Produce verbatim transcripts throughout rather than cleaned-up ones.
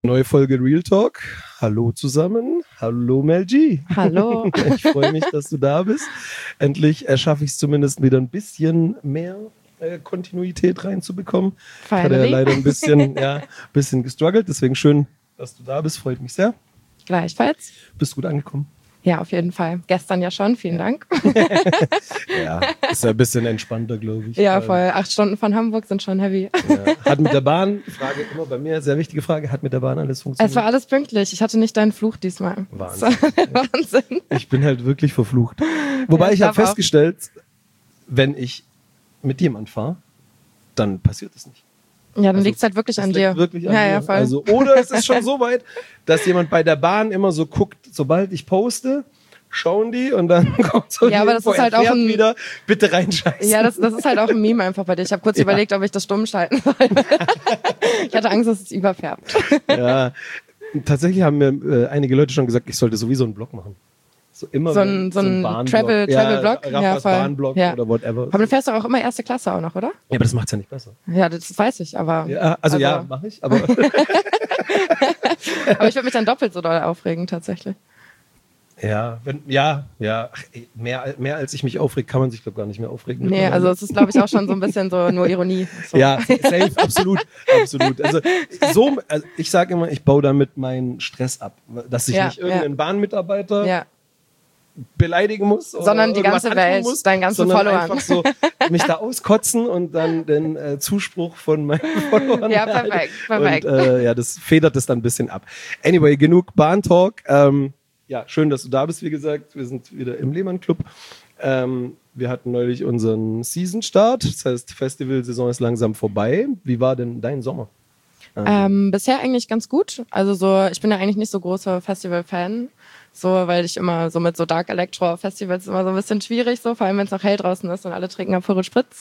Neue Folge Real Talk. Hallo zusammen. Hallo Mel G. Hallo. Ich freue mich, dass du da bist. Endlich erschaffe ich es zumindest wieder ein bisschen mehr äh, Kontinuität reinzubekommen. Ich hatte ja leider ein bisschen, ja, bisschen gestruggelt. Deswegen schön, dass du da bist. Freut mich sehr. Gleichfalls. Bist gut angekommen? Ja, auf jeden Fall. Gestern ja schon. Vielen Dank. Ja, ist ja ein bisschen entspannter, glaube ich. Ja, voll. Acht Stunden von Hamburg sind schon heavy. Ja. Hat mit der Bahn, Frage immer bei mir, sehr wichtige Frage, hat mit der Bahn alles funktioniert? Es war alles pünktlich. Ich hatte nicht deinen Fluch diesmal. Wahnsinn. Wahnsinn. Ich bin halt wirklich verflucht. Wobei ja, ich, ich habe festgestellt, wenn ich mit jemand fahre, dann passiert das nicht. Ja, dann also, liegt es halt wirklich an dir. Wirklich an ja, dir. Ja, voll. Also, oder es ist schon so weit, dass jemand bei der Bahn immer so guckt, sobald ich poste, schauen die und dann kommt so ja, aber das ist halt auch ein, wieder, bitte reinscheißen. Ja, das, das ist halt auch ein Meme einfach bei dir. Ich habe kurz ja. überlegt, ob ich das stumm schalten soll. Ich hatte Angst, dass es überfärbt. Ja, tatsächlich haben mir äh, einige Leute schon gesagt, ich sollte sowieso einen Blog machen. So immer so ein, so ein, so ein Travel, Travel Blog, ja, ja, Bahnblog ja. oder whatever. Aber du fährst doch auch immer erste Klasse auch noch, oder? Ja, aber das macht's ja nicht besser. Ja, das weiß ich, aber ja, also, also ja, mache ich, aber aber ich würde mich dann doppelt so doll aufregen tatsächlich. Ja, wenn, ja, ja, Ach, ey, mehr, mehr als ich mich aufreg, kann man sich glaube gar nicht mehr aufregen. Nee, also es ist glaube ich auch schon so ein bisschen so nur Ironie. So. Ja, safe, absolut, absolut. Also so, also ich sage immer, ich baue damit meinen Stress ab, dass ich ja, nicht irgendeinen ja. Bahnmitarbeiter ja. beleidigen muss, sondern die ganze Welt, muss, deinen ganzen sondern Followern. Einfach so mich da auskotzen und dann den äh, Zuspruch von meinen Followern. Ja, perfekt, perfekt. Und äh, ja, das federt es dann ein bisschen ab. Anyway, genug Bahntalk. Ähm, Ja, schön, dass du da bist, wie gesagt. Wir sind wieder im Lehmann Club. Ähm, wir hatten neulich unseren Season-Start. Das heißt, Festivalsaison ist langsam vorbei. Wie war denn dein Sommer? Ähm, ähm, bisher eigentlich ganz gut. Also so, ich bin ja eigentlich nicht so großer Festival-Fan. So, weil ich immer so mit so Dark Electro Festivals immer so ein bisschen schwierig, so, vor allem wenn es noch hell draußen ist und alle trinken Aperol Spritz.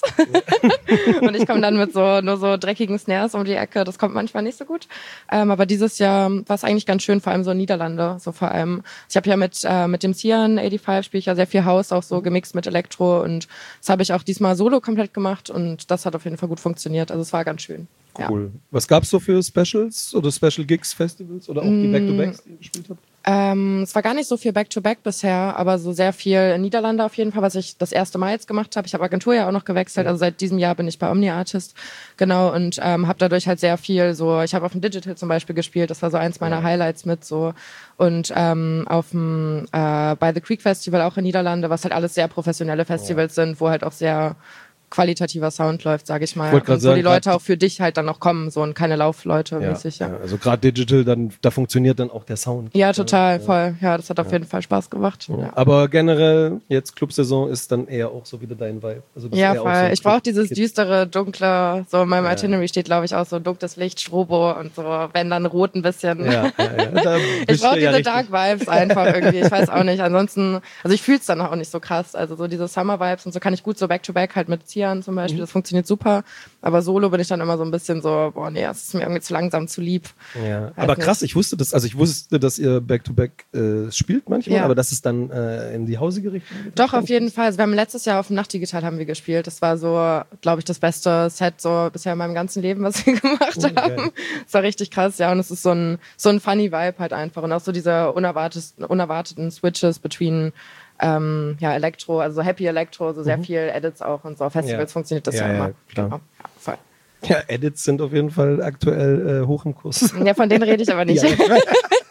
Und ich komme dann mit so nur so dreckigen Snares um die Ecke. Das kommt manchmal nicht so gut. Ähm, aber dieses Jahr war es eigentlich ganz schön, vor allem so in Niederlande. So vor allem. Ich habe ja mit äh, mit dem Cian fünfundachtzig spiele ich ja sehr viel House, auch so gemixt mit Elektro, und das habe ich auch diesmal solo komplett gemacht und das hat auf jeden Fall gut funktioniert. Also es war ganz schön. Cool. Ja. Was gab's so für Specials oder Special Gigs, Festivals oder auch die Back-to-Backs, die ihr gespielt habt? Ähm, es war gar nicht so viel Back-to-Back bisher, aber so sehr viel in Niederlande auf jeden Fall, was ich das erste Mal jetzt gemacht habe. Ich habe Agentur ja auch noch gewechselt, also seit diesem Jahr bin ich bei Omni Artist, genau, und ähm, habe dadurch halt sehr viel so, ich habe auf dem Digital zum Beispiel gespielt, das war so eins meiner Highlights mit so, und ähm, auf dem äh, bei The Creek Festival auch in Niederlande, was halt alles sehr professionelle Festivals ja. sind, wo halt auch sehr qualitativer Sound läuft, sage ich mal. Und wo sagen, die Leute auch für dich halt dann noch kommen, so, und keine Laufleute ja, mäßig. Ja. Ja, also gerade Digital, dann, da funktioniert dann auch der Sound. Ja, total, ja. voll. Ja, das hat auf ja. jeden Fall Spaß gemacht. Ja. Ja. Aber generell, jetzt Clubsaison ist dann eher auch so wieder dein Vibe. Also ja, voll. So ich brauche dieses Kid. düstere, dunkle, so in meinem ja. Itinerary steht, glaube ich, auch so dunkles Licht, Strobo und so, wenn dann rot ein bisschen. Ja, ja, ja. Ich brauche diese Dark Vibes einfach irgendwie, ich weiß auch nicht. Ansonsten, also ich fühle es dann auch nicht so krass. Also so diese Summer Vibes und so kann ich gut so Back-to-Back halt mit Cian zum Beispiel, mhm. das funktioniert super, aber solo bin ich dann immer so ein bisschen so, boah, nee, das ist mir irgendwie zu langsam, zu lieb. Ja. Aber nicht. Krass, ich wusste das, also ich wusste, dass ihr Back-to-Back äh, spielt manchmal, ja. aber dass es dann äh, in die Hausige Richtung geht. Doch, auf jeden Fall. Also wir haben letztes Jahr auf dem Nachtdigital haben wir gespielt. Das war so, glaube ich, das beste Set so bisher in meinem ganzen Leben, was wir gemacht oh, haben. Geil. Das war richtig krass, ja, und es ist so ein, so ein funny Vibe halt einfach und auch so diese unerwarteten, unerwarteten Switches between Ähm, ja, Elektro, also Happy Elektro, so sehr mhm. viel Edits auch und so. Auf Festivals ja. funktioniert das ja, ja immer. Ja, klar. Genau. Ja, voll. Ja, Edits sind auf jeden Fall aktuell äh, hoch im Kurs. Ja, von denen rede ich aber nicht. Ja, ich weiß.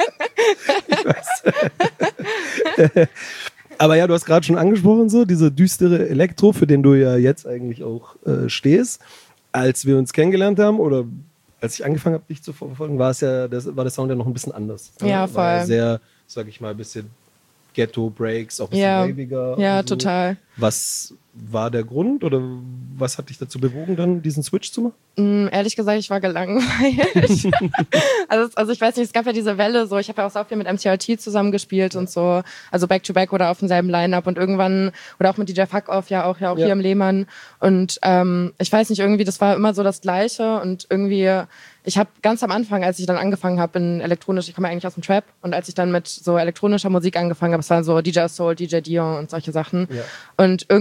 Ich weiß. Aber ja, du hast gerade schon angesprochen, so diese düstere Elektro, für den du ja jetzt eigentlich auch äh, stehst. Als wir uns kennengelernt haben oder als ich angefangen habe, dich zu verfolgen, war es ja, das, war der Sound ja noch ein bisschen anders. Ja, voll. War ja sehr, sag ich mal, ein bisschen Ghetto-Breaks, auch ein bisschen ja. waviger. Ja, so. total. Was war der Grund oder was hat dich dazu bewogen, dann diesen Switch zu machen? Mm, ehrlich gesagt, ich war gelangweilt. also, also ich weiß nicht, es gab ja diese Welle, so ich habe ja auch so viel mit M C R T zusammengespielt ja. und so, also Back-to-Back oder auf demselben Line-Up und irgendwann, oder auch mit D J Fuck Off, ja auch, ja auch ja. hier im Lehmann. Und ähm, ich weiß nicht, irgendwie, das war immer so das Gleiche und irgendwie, ich habe ganz am Anfang, als ich dann angefangen habe in elektronisch, ich komme ja eigentlich aus dem Trap, und als ich dann mit so elektronischer Musik angefangen habe, es waren so D J Soul, D J Dion und solche Sachen. Ja. Und irgendwann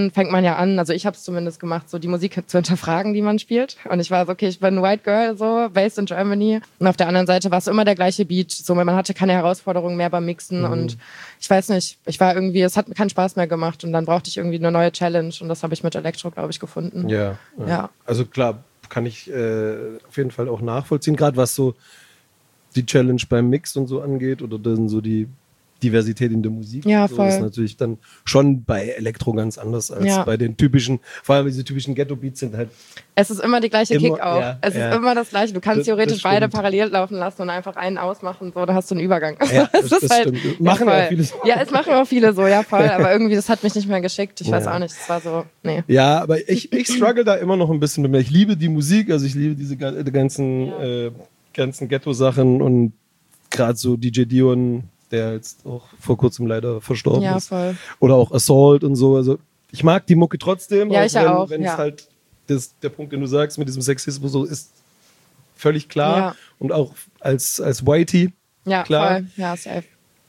irgendwann fängt man ja an, also ich habe es zumindest gemacht, so die Musik zu hinterfragen, die man spielt. Und ich war so, okay, ich bin ein White Girl, so, based in Germany. Und auf der anderen Seite war es immer der gleiche Beat. So, man hatte keine Herausforderungen mehr beim Mixen. Mhm. Und ich weiß nicht, ich war irgendwie, es hat mir keinen Spaß mehr gemacht. Und dann brauchte ich irgendwie eine neue Challenge. Und das habe ich mit Elektro, glaube ich, gefunden. Ja, ja. ja. Also klar, kann ich äh, auf jeden Fall auch nachvollziehen, gerade was so die Challenge beim Mix und so angeht oder dann so die Diversität in der Musik. Ja, so, voll. Das ist natürlich dann schon bei Elektro ganz anders als ja. bei den typischen, vor allem diese typischen Ghetto-Beats sind halt. Es ist immer die gleiche immer, Kick auch. Ja, es ja. ist immer das Gleiche. Du kannst das, theoretisch das beide parallel laufen lassen und einfach einen ausmachen, so, da hast du einen Übergang. Ja, das, das das halt, stimmt. Machen ja auch viele so. Ja, es machen auch viele so, ja voll. Aber irgendwie, das hat mich nicht mehr geschickt. Ich ja. weiß auch nicht, es war so, nee. Ja, aber ich, ich struggle da immer noch ein bisschen mit mir. Ich liebe die Musik, also ich liebe diese ganzen, ja. äh, ganzen Ghetto-Sachen und gerade so D J Dion, der jetzt auch vor kurzem leider verstorben ja, ist. Voll. Oder auch Assault und so. Also ich mag die Mucke trotzdem. Ja, auch ich wenn, auch. Wenn ja. es halt, das, der Punkt, den du sagst, mit diesem Sexismus so ist völlig klar. Ja. Und auch als, als Whitey, ja, klar. Voll. Ja, safe.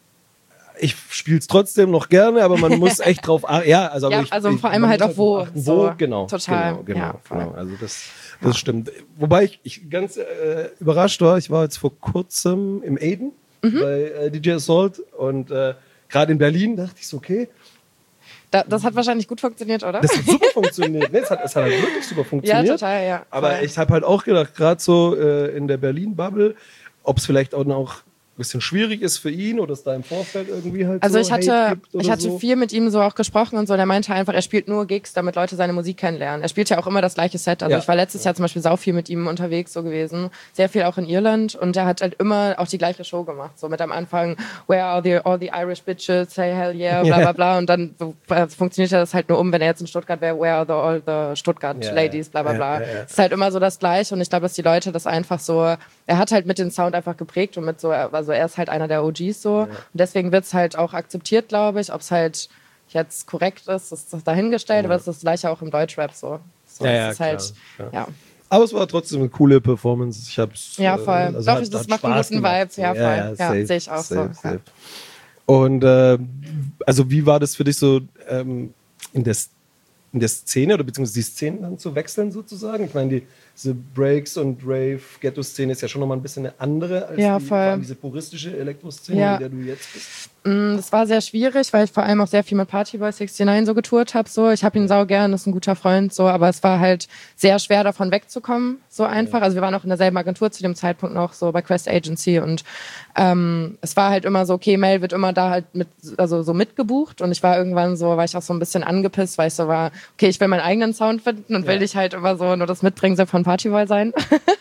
Ich spiele es trotzdem noch gerne, aber man muss echt drauf achten. Ja, also, ja, ich, also ich, vor allem halt auch wo. Achten, so. wo, genau. Total. Genau, genau, ja, genau. Also das, das ja. stimmt. Wobei ich, ich ganz äh, überrascht war, ich war jetzt vor kurzem im Aiden mhm. bei äh, D J Assault und äh, gerade in Berlin dachte ich so, okay. Da, das hat wahrscheinlich gut funktioniert, oder? Das hat super funktioniert. Nee, es, hat, es hat halt wirklich super funktioniert. Ja, total, ja. Aber voll. Ich habe halt auch gedacht, gerade so äh, in der Berlin-Bubble, ob es vielleicht auch noch ein bisschen schwierig ist für ihn oder es da im Vorfeld irgendwie halt also so ich hatte, gibt oder ich hatte so. viel mit ihm so auch gesprochen und so. Der meinte einfach, er spielt nur Gigs, damit Leute seine Musik kennenlernen. Er spielt ja auch immer das gleiche Set. Also ja. ich war letztes Jahr zum Beispiel sau viel mit ihm unterwegs so gewesen. Sehr viel auch in Irland. Und er hat halt immer auch die gleiche Show gemacht. So mit am Anfang, where are the, all the Irish bitches, say hell yeah, bla bla bla. Und dann so, funktioniert das halt nur um, wenn er jetzt in Stuttgart wäre, where are the, all the Stuttgart ja, ladies, bla bla bla. Ja, ja, ja. Es ist halt immer so das Gleiche. Und ich glaube, dass die Leute das einfach so, er hat halt mit dem Sound einfach geprägt und mit so, also er ist halt einer der O Gs so. Ja. Und deswegen wird es halt auch akzeptiert, glaube ich. Ob es halt jetzt korrekt ist, ist dahingestellt, ja. aber es ist das Gleiche auch im Deutschrap so. so ja, ja, ist klar, halt, klar. ja. Aber es war trotzdem eine coole Performance. Ich hab's, ja, voll. Äh, also Doch, hat, das hat macht einen guten Vibe. Ja, voll. Ja, ja, ja, sehe ich auch safe, so. Safe. Ja. Und äh, also wie war das für dich so ähm, in, der, in der Szene oder beziehungsweise die Szenen dann zu wechseln sozusagen? Ich meine, die diese Breaks- und Rave-Ghetto-Szene ist ja schon nochmal ein bisschen eine andere als ja, die, voll. vor allem diese puristische Elektro-Szene, ja. in der du jetzt bist. Das war sehr schwierig, weil ich vor allem auch sehr viel mit Partyboy neunundsechzig so getourt habe. So. Ich habe ihn sau gern, ist ein guter Freund, so, aber es war halt sehr schwer, davon wegzukommen, so einfach. Also wir waren auch in derselben Agentur zu dem Zeitpunkt noch, so bei Quest Agency und ähm, es war halt immer so, okay, Mel wird immer da halt mit, also so mitgebucht und ich war irgendwann so, war ich auch so ein bisschen angepisst, weil ich so war, okay, ich will meinen eigenen Sound finden und ja. will ich halt immer so nur das Mitbringsel von Partyboy sein.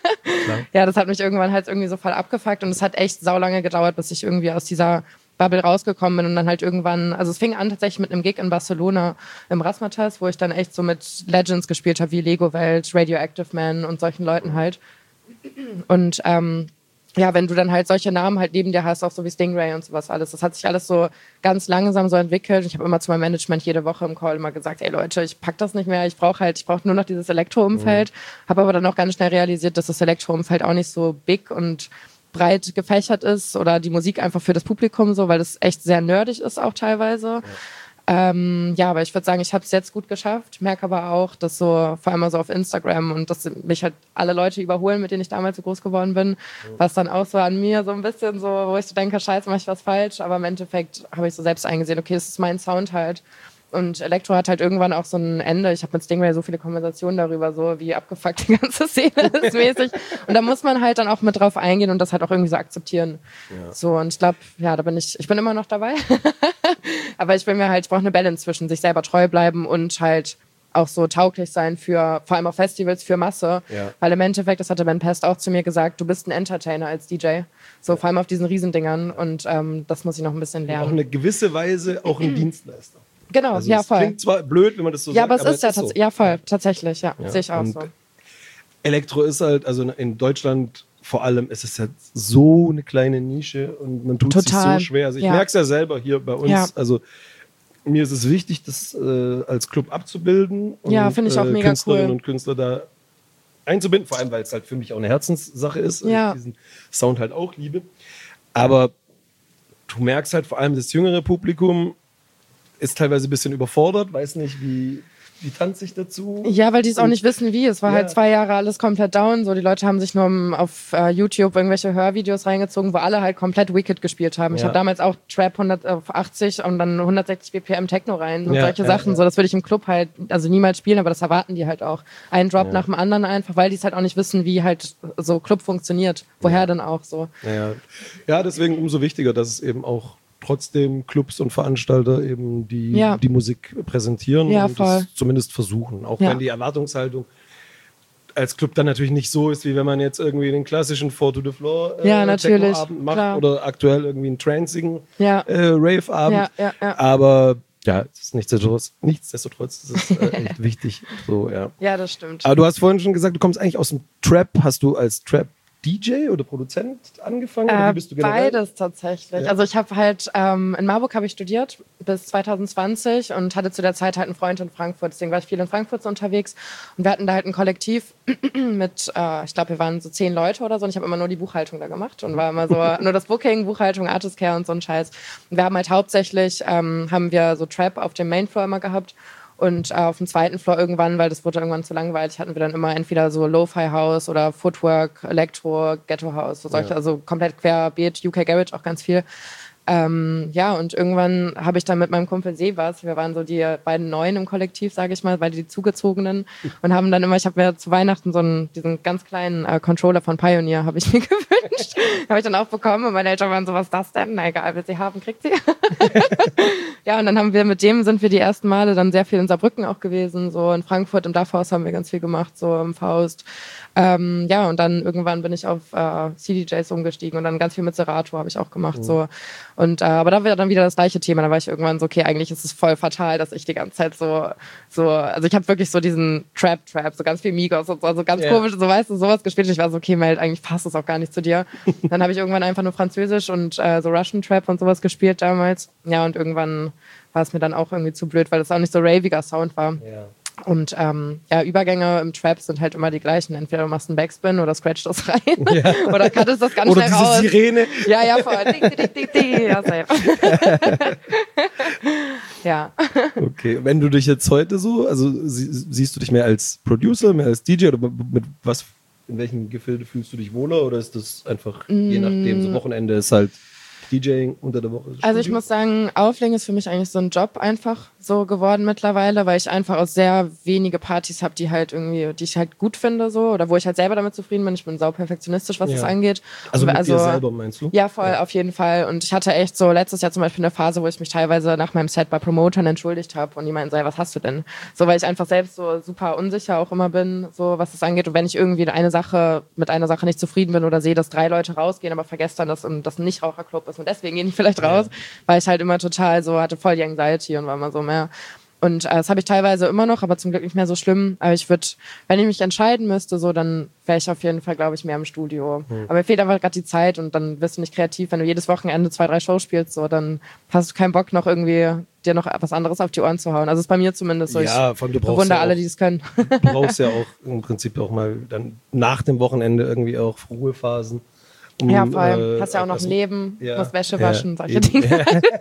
Ja, das hat mich irgendwann halt irgendwie so voll abgefuckt und es hat echt saulange gedauert, bis ich irgendwie aus dieser Bubble rausgekommen bin und dann halt irgendwann, also es fing an tatsächlich mit einem Gig in Barcelona im Razzmatazz, wo ich dann echt so mit Legends gespielt habe, wie Lego Welt, Radioactive Man und solchen Leuten halt. Und ähm, ja, wenn du dann halt solche Namen halt neben dir hast, auch so wie Stingray und sowas alles, das hat sich alles so ganz langsam so entwickelt. Ich habe immer zu meinem Management jede Woche im Call immer gesagt, ey Leute, ich pack das nicht mehr, ich brauche halt, ich brauche nur noch dieses Elektro-Umfeld. Mhm. Habe aber dann auch ganz schnell realisiert, dass das Elektro-Umfeld auch nicht so big und breit gefächert ist oder die Musik einfach für das Publikum so, weil das echt sehr nerdig ist auch teilweise. Ja. Ähm, ja, aber ich würde sagen, ich habe es jetzt gut geschafft, merke aber auch, dass so, vor allem so auf Instagram und dass mich halt alle Leute überholen, mit denen ich damals so groß geworden bin, mhm. was dann auch so an mir so ein bisschen so, wo ich so denke, scheiße, mache ich was falsch, aber im Endeffekt habe ich so selbst eingesehen, okay, das ist mein Sound halt. Und Elektro hat halt irgendwann auch so ein Ende. Ich habe mit Stingray so viele Konversationen darüber, so wie abgefuckt die ganze Szene ist mäßig. Und da muss man halt dann auch mit drauf eingehen und das halt auch irgendwie so akzeptieren. Ja. So, und ich glaube, ja, da bin ich, ich bin immer noch dabei. Aber ich will mir halt, ich brauche eine Balance zwischen sich selber treu bleiben und halt auch so tauglich sein für, vor allem auf Festivals, für Masse. Ja. Weil im Endeffekt, das hatte Ben Pest auch zu mir gesagt, du bist ein Entertainer als D J. So, ja. vor allem auf diesen Riesendingern. Und ähm, das muss ich noch ein bisschen lernen. Und auch eine gewisse Weise auch ein Dienstleister. Genau, also ja, voll. Klingt zwar blöd, wenn man das so ja, sagt, aber es aber ist ja, ist so. Ja, voll, tatsächlich, ja, ja. sehe ich auch und so. Elektro ist halt, also in Deutschland vor allem, ist es halt so eine kleine Nische und man tut sich so schwer. Also ich ja. merke es ja selber hier bei uns, ja. also mir ist es wichtig, das äh, als Club abzubilden und ja, finde ich auch äh, mega Künstlerinnen cool. und Künstler da einzubinden, vor allem, weil es halt für mich auch eine Herzenssache ist, weil ja. ich diesen Sound halt auch liebe. Aber du merkst halt vor allem das jüngere Publikum, ist teilweise ein bisschen überfordert, weiß nicht, wie, wie tanze ich dazu. Ja, weil die es auch nicht wissen, wie. Es war Ja. halt zwei Jahre alles komplett down. So, die Leute haben sich nur auf uh, YouTube irgendwelche Hörvideos reingezogen, wo alle halt komplett Wicked gespielt haben. Ich Ja. habe damals auch Trap hundert auf achtzig und dann hundertsechzig B P M Techno rein und Ja, solche ja, Sachen. ja. So, das würde ich im Club halt also niemals spielen, aber das erwarten die halt auch. Ein Drop Ja. nach dem anderen einfach, weil die es halt auch nicht wissen, wie halt so Club funktioniert. Woher denn auch so. Ja. ja, deswegen umso wichtiger, dass es eben auch trotzdem Clubs und Veranstalter eben die, Ja. die Musik präsentieren Ja, und voll. das zumindest versuchen. Auch Ja. wenn die Erwartungshaltung als Club dann natürlich nicht so ist, wie wenn man jetzt irgendwie den klassischen Four to the Floor äh, Ja, natürlich, Techno-Abend macht klar. oder aktuell irgendwie einen trancigen Ja. äh, Rave-Abend. Ja, ja, ja. Aber ja, es ist nichtsdestotrotz, nichtsdestotrotz ist es äh, echt wichtig. So, ja. Ja, das stimmt. Aber du hast vorhin schon gesagt, du kommst eigentlich aus dem Trap. Hast du als Trap-D J oder Produzent angefangen? Oder Äh, wie bist du generell? beides tatsächlich. Ja. Also ich habe halt, ähm, in Marburg habe ich studiert bis zwanzig zwanzig und hatte zu der Zeit halt einen Freund in Frankfurt. Deswegen war ich viel in Frankfurt so unterwegs. Und wir hatten da halt ein Kollektiv mit, äh, ich glaube, wir waren so zehn Leute oder so. Und ich habe immer nur die Buchhaltung da gemacht und war immer so, nur das Booking, Buchhaltung, Artist Care und so ein Scheiß. Und wir haben halt hauptsächlich, ähm, haben wir so Trap auf dem Mainfloor immer gehabt. Und äh, auf dem zweiten Floor irgendwann, weil das wurde irgendwann zu langweilig, hatten wir dann immer entweder so Lo-Fi House oder Footwork, Elektro, Ghetto House, so solche, Ja. also komplett querbeet, U K Garage auch ganz viel. Ähm, ja, und irgendwann habe ich dann mit meinem Kumpel Sebas, wir waren so die beiden Neuen im Kollektiv, sage ich mal, weil die Zugezogenen und haben dann immer, ich habe mir zu Weihnachten so einen, diesen ganz kleinen äh, Controller von Pioneer, habe ich mir gewünscht. habe ich dann auch bekommen und meine Eltern waren so, was ist das denn? Na egal, will sie haben, kriegt sie. Ja, und dann haben wir mit dem sind wir die ersten Male dann sehr viel in Saarbrücken auch gewesen, so in Frankfurt im Dachhaus haben wir ganz viel gemacht, so im Faust. Ähm, ja, und dann irgendwann bin ich auf äh, C D Js umgestiegen und dann ganz viel mit Serato habe ich auch gemacht, so. Und äh, aber da war dann wieder das gleiche Thema. Da war ich irgendwann so, okay, eigentlich ist es voll fatal, dass ich die ganze Zeit so, so, also ich habe wirklich so diesen Trap-Trap, so ganz viel Migos und so, also ganz Ja. komisch, so weißt du, sowas gespielt. Und ich war so, okay, Mel, eigentlich passt das auch gar nicht zu dir. Dann habe ich irgendwann einfach nur Französisch und äh, so Russian Trap und sowas gespielt damals. Ja, und irgendwann war es mir dann auch irgendwie zu blöd, weil das auch nicht so raviger Sound war. Ja. Und ähm, ja, Übergänge im Trap sind halt immer die gleichen. Entweder du machst einen Backspin oder scratch das rein. Ja. Oder cuttest das ganz Oder schnell diese raus. Sirene. Ja, ja, voll. Ding, ding, ding, ding. Ja, safe. Ja. Okay, wenn du dich jetzt heute so, also sie, siehst du dich mehr als Producer, mehr als D J oder mit was, in welchem Gefilde fühlst du dich wohler oder ist das einfach, je nachdem, so Wochenende ist halt DJing unter der Woche? Also ich Studio? muss sagen, Auflegen ist für mich eigentlich so ein Job einfach so geworden mittlerweile, weil ich einfach auch sehr wenige Partys habe, die halt irgendwie, die ich halt gut finde so oder wo ich halt selber damit zufrieden bin. Ich bin sau perfektionistisch, was Ja. das angeht. Also Und mit dir selber meinst du? Ja, voll, auf jeden Fall. Und ich hatte echt so letztes Jahr zum Beispiel eine Phase, wo ich mich teilweise nach meinem Set bei Promotern entschuldigt habe und die meinten, so, was hast du denn? So, weil ich einfach selbst so super unsicher auch immer bin, so was das angeht. Und wenn ich irgendwie eine Sache, mit einer Sache nicht zufrieden bin oder sehe, dass drei Leute rausgehen, aber vergesse dann, dass das ein Nichtraucherclub ist und deswegen gehen die vielleicht raus, ja. Weil ich halt immer total so, hatte voll die Anxiety und war immer so mehr. Und äh, das habe ich teilweise immer noch, aber zum Glück nicht mehr so schlimm. Aber ich würde, wenn ich mich entscheiden müsste, so, dann wäre ich auf jeden Fall, glaube ich, mehr im Studio. Hm. Aber mir fehlt einfach gerade die Zeit und dann wirst du nicht kreativ. Wenn du jedes Wochenende zwei, drei Shows spielst, so, dann hast du keinen Bock noch irgendwie dir noch was anderes auf die Ohren zu hauen. Also ist bei mir zumindest so. Ja, ich von du brauchst bewundere ja alle, auch, die es können. Du brauchst ja auch im Prinzip auch mal dann nach dem Wochenende irgendwie auch Ruhephasen. Um, ja, vor allem. Äh, hast ja auch noch also, ein Leben, ja, musst Wäsche ja, waschen, solche eben. Dinge.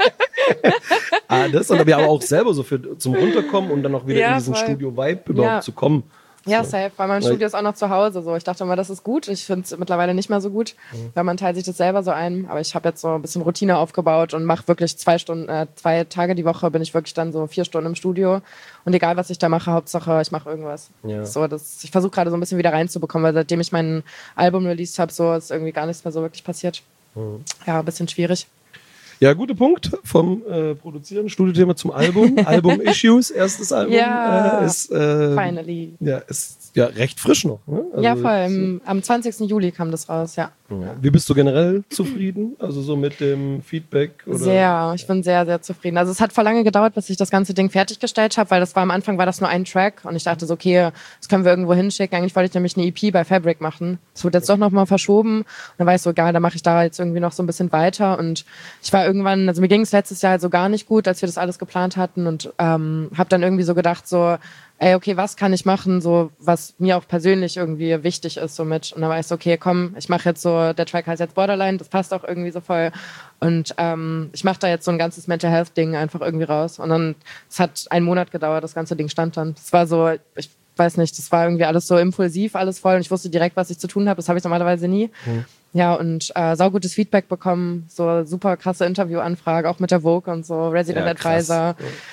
Ah, das und aber auch selber so für, zum Runterkommen und dann auch wieder Ja, in diesen voll. Studio-Vibe überhaupt Ja. zu kommen. Ja, So. safe, weil mein Weil- Studio ist auch noch zu Hause. So. Ich dachte immer, das ist gut. Ich finde es mittlerweile nicht mehr so gut, Mhm. weil man teilt sich das selber so ein. Aber ich habe jetzt so ein bisschen Routine aufgebaut und mache wirklich zwei Stunden, äh, zwei Tage die Woche bin ich wirklich dann so vier Stunden im Studio. Und egal, was ich da mache, Hauptsache, ich mache irgendwas. Ja. So, das, ich versuche gerade so ein bisschen wieder reinzubekommen, weil seitdem ich mein Album released habe, so ist irgendwie gar nichts mehr so wirklich passiert. Mhm. Ja, ein bisschen schwierig. Ja, guter Punkt vom äh, Produzieren, Studiothema zum Album. Album Issues, erstes Album Ja. äh, ist, äh, Finally. ja, ist ja recht frisch noch. Ne? Also ja, voll. ist, Im, am zwanzigsten Juli kam das raus, ja. ja. Wie bist du generell zufrieden? Also so mit dem Feedback? Oder? Sehr, ich bin sehr, sehr zufrieden. Also es hat voll lange gedauert, bis ich das ganze Ding fertiggestellt habe, weil das war am Anfang war das nur ein Track und ich dachte so, okay, das können wir irgendwo hinschicken. Eigentlich wollte ich nämlich eine E P bei Fabric machen. Das wurde jetzt doch nochmal verschoben. Und dann war ich so, egal, dann mache ich da jetzt irgendwie noch so ein bisschen weiter. Und ich war irgendwann, also mir ging es letztes Jahr halt so gar nicht gut, als wir das alles geplant hatten und ähm, habe dann irgendwie so gedacht, so, ey, okay, was kann ich machen, so was mir auch persönlich irgendwie wichtig ist, so mit. Und dann war ich so, okay, komm, ich mache jetzt so, der Track heißt jetzt Borderline, das passt auch irgendwie so voll. Und ähm, ich mache da jetzt so ein ganzes Mental Health Ding einfach irgendwie raus. Und dann, es hat einen Monat gedauert, das ganze Ding stand dann. Es war so, ich weiß nicht, das war irgendwie alles so impulsiv, alles voll. Und ich wusste direkt, was ich zu tun habe. Das habe ich normalerweise nie. Mhm. Ja, und äh, saugutes Feedback bekommen, so super krasse Interviewanfrage, auch mit der Vogue und so, Resident ja, Advisor.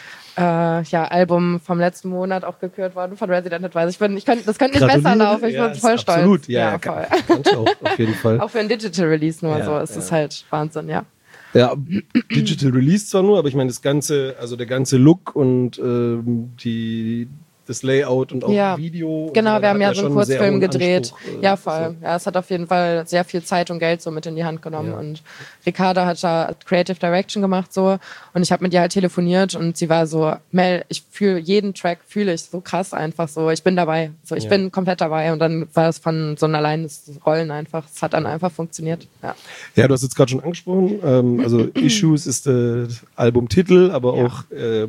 Ja. Äh, ja, Album vom letzten Monat auch gekürt worden von Resident Advisor. Ich bin, ich könnte, das könnte nicht besser laufen, ich ja, bin voll stolz. Absolut, ja, ja voll. Kann, kann auch, auf jeden Fall. Auch für ein Digital Release nur, ja, so, es ja. ist halt Wahnsinn, ja. Ja, Digital Release zwar nur, aber ich meine, das ganze, also der ganze Look und ähm, die das Layout und auch ja, Video. Genau, wir haben ja, ja so einen Kurzfilm gedreht. Anspruch, äh, ja, voll. Ja, es hat auf jeden Fall sehr viel Zeit und Geld so mit in die Hand genommen. Ja. Und Ricarda hat da Creative Direction gemacht so und ich habe mit ihr halt telefoniert und sie war so, Mel, ich fühle jeden Track, fühle ich so krass einfach so. Ich bin dabei. So, ich ja. bin komplett dabei und dann war es von so ein alleines Rollen einfach. Es hat dann einfach funktioniert. Ja, ja du hast jetzt gerade schon angesprochen. Ähm, also Issues ist der Albumtitel, aber ja. auch äh,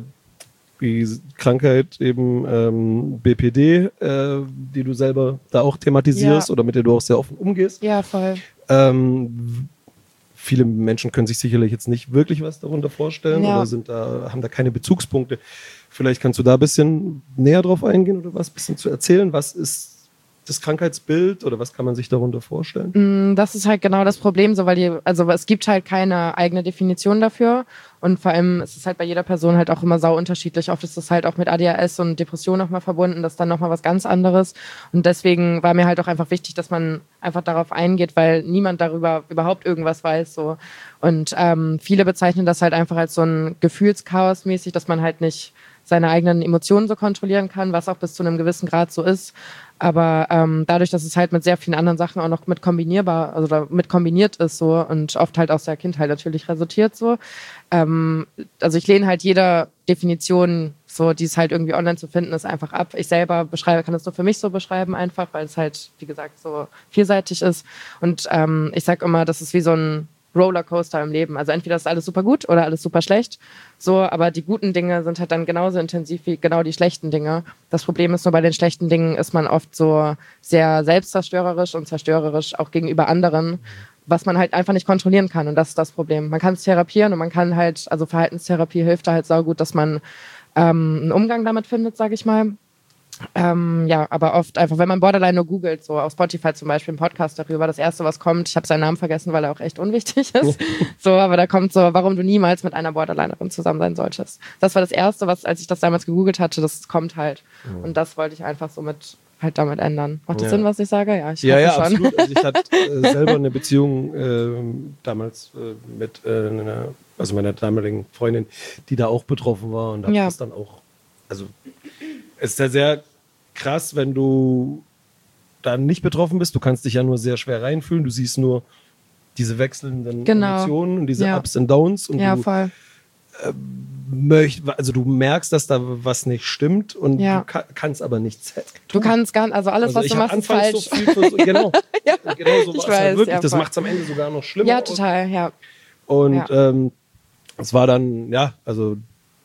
die Krankheit eben ähm, B P D, äh, die du selber da auch thematisierst ja. oder mit der du auch sehr offen umgehst. Ja, voll. Ähm, viele Menschen können sich sicherlich jetzt nicht wirklich was darunter vorstellen ja. oder sind da, haben da keine Bezugspunkte. Vielleicht kannst du da ein bisschen näher drauf eingehen oder was ein bisschen zu erzählen. Was ist das Krankheitsbild oder was kann man sich darunter vorstellen? Das ist halt genau das Problem, so weil die, also es gibt halt keine eigene Definition dafür und vor allem ist es halt bei jeder Person halt auch immer sau unterschiedlich. Oft ist es halt auch mit A D H S und Depression nochmal verbunden, das ist dann nochmal was ganz anderes und deswegen war mir halt auch einfach wichtig, dass man einfach darauf eingeht, weil niemand darüber überhaupt irgendwas weiß so und ähm, viele bezeichnen das halt einfach als so ein Gefühlschaos mäßig, dass man halt nicht seine eigenen Emotionen so kontrollieren kann, was auch bis zu einem gewissen Grad so ist. Aber ähm, dadurch, dass es halt mit sehr vielen anderen Sachen auch noch mit kombinierbar, also mit kombiniert ist so und oft halt aus der Kindheit natürlich resultiert so. Ähm, also ich lehne halt jede Definition, so die es halt irgendwie online zu finden ist, einfach ab. Ich selber beschreibe, kann es nur für mich so beschreiben einfach, weil es halt, wie gesagt, so vielseitig ist. Und ähm, ich sag immer, das ist wie so ein Rollercoaster im Leben. Also entweder ist alles super gut oder alles super schlecht. So, aber die guten Dinge sind halt dann genauso intensiv wie genau die schlechten Dinge. Das Problem ist nur, bei den schlechten Dingen ist man oft so sehr selbstzerstörerisch und zerstörerisch auch gegenüber anderen, was man halt einfach nicht kontrollieren kann. Und das ist das Problem. Man kann es therapieren und man kann halt, also Verhaltenstherapie hilft da halt saugut, dass man ähm, einen Umgang damit findet, sage ich mal. Ähm, ja, aber oft einfach, wenn man Borderline nur googelt, so auf Spotify zum Beispiel, ein Podcast darüber, das erste, was kommt, ich habe seinen Namen vergessen, weil er auch echt unwichtig ist, so, aber da kommt so, warum du niemals mit einer Borderlinerin zusammen sein solltest. Das war das erste, was, als ich das damals gegoogelt hatte, das kommt halt. Mhm. Und das wollte ich einfach so mit, halt damit ändern. Macht das ja. Sinn, was ich sage? Ja, ich ja, ja, schon. Absolut. Also ich hatte äh, selber eine Beziehung äh, damals äh, mit äh, einer, also meiner damaligen Freundin, die da auch betroffen war und habe ja. das dann auch, also es ist ja sehr krass, wenn du da nicht betroffen bist. Du kannst dich ja nur sehr schwer reinfühlen. Du siehst nur diese wechselnden genau. Emotionen und diese ja. Ups und Downs. Und ja, du, voll. Äh, möcht, also du merkst, dass da was nicht stimmt und ja. du ka- kannst aber nichts tun. Du kannst gar nicht, also alles, also was du machst, ist falsch. So viel für so, genau, ja. genau so war es halt wirklich. Ja, das macht es am Ende sogar noch schlimmer. Ja, total, ja. Und ja. ähm, es war dann, ja, also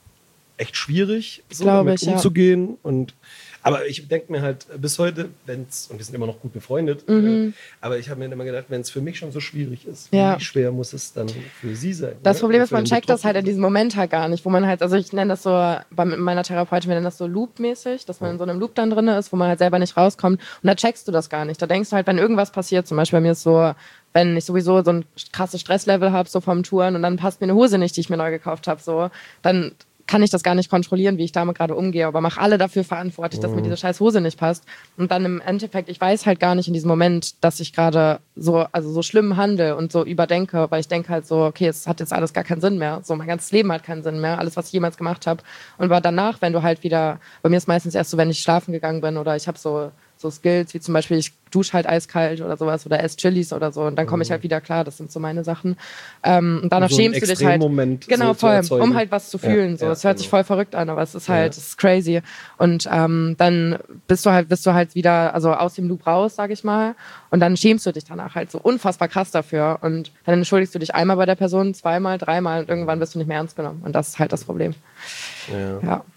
echt schwierig, so Glaube damit ich, umzugehen. Ja. Und aber ich denke mir halt bis heute, wenn's, und wir sind immer noch gut befreundet, mhm. äh, aber ich habe mir immer gedacht, wenn es für mich schon so schwierig ist, ja. wie schwer muss es dann für sie sein? Das ne? Problem ist, man checkt das halt in diesem Moment halt gar nicht, wo man halt, also ich nenne das so, bei meiner Therapeutin, wir nennen das so Loop-mäßig, dass man in so einem Loop dann drin ist, wo man halt selber nicht rauskommt und da checkst du das gar nicht. Da denkst du halt, wenn irgendwas passiert, zum Beispiel bei mir ist so, wenn ich sowieso so ein krasses Stresslevel habe, so vom Touren und dann passt mir eine Hose nicht, die ich mir neu gekauft habe, so, dann kann ich das gar nicht kontrollieren, wie ich damit gerade umgehe, aber mache alle dafür verantwortlich, dass mir diese scheiß Hose nicht passt. Und dann im Endeffekt, ich weiß halt gar nicht in diesem Moment, dass ich gerade so, also so schlimm handle und so überdenke, weil ich denke halt so, okay, es hat jetzt alles gar keinen Sinn mehr. So, mein ganzes Leben hat keinen Sinn mehr, alles, was ich jemals gemacht habe. Und aber danach, wenn du halt wieder, bei mir ist meistens erst so, wenn ich schlafen gegangen bin oder ich habe so so Skills, wie zum Beispiel, ich dusche halt eiskalt oder sowas oder esse Chilis oder so und dann komme ich halt wieder klar, das sind so meine Sachen. Ähm, und danach so schämst du dich halt. Genau, so voll, um halt was zu fühlen. Ja, so. Es ja, hört genau. sich voll verrückt an, aber es ist halt, es ja. ist crazy. Und ähm, dann bist du halt, bist du halt wieder, also aus dem Loop raus, sag ich mal. Und dann schämst du dich danach halt so unfassbar krass dafür. Und dann entschuldigst du dich einmal bei der Person, zweimal, dreimal und irgendwann bist du nicht mehr ernst genommen. Und das ist halt das Problem. Ja. ja.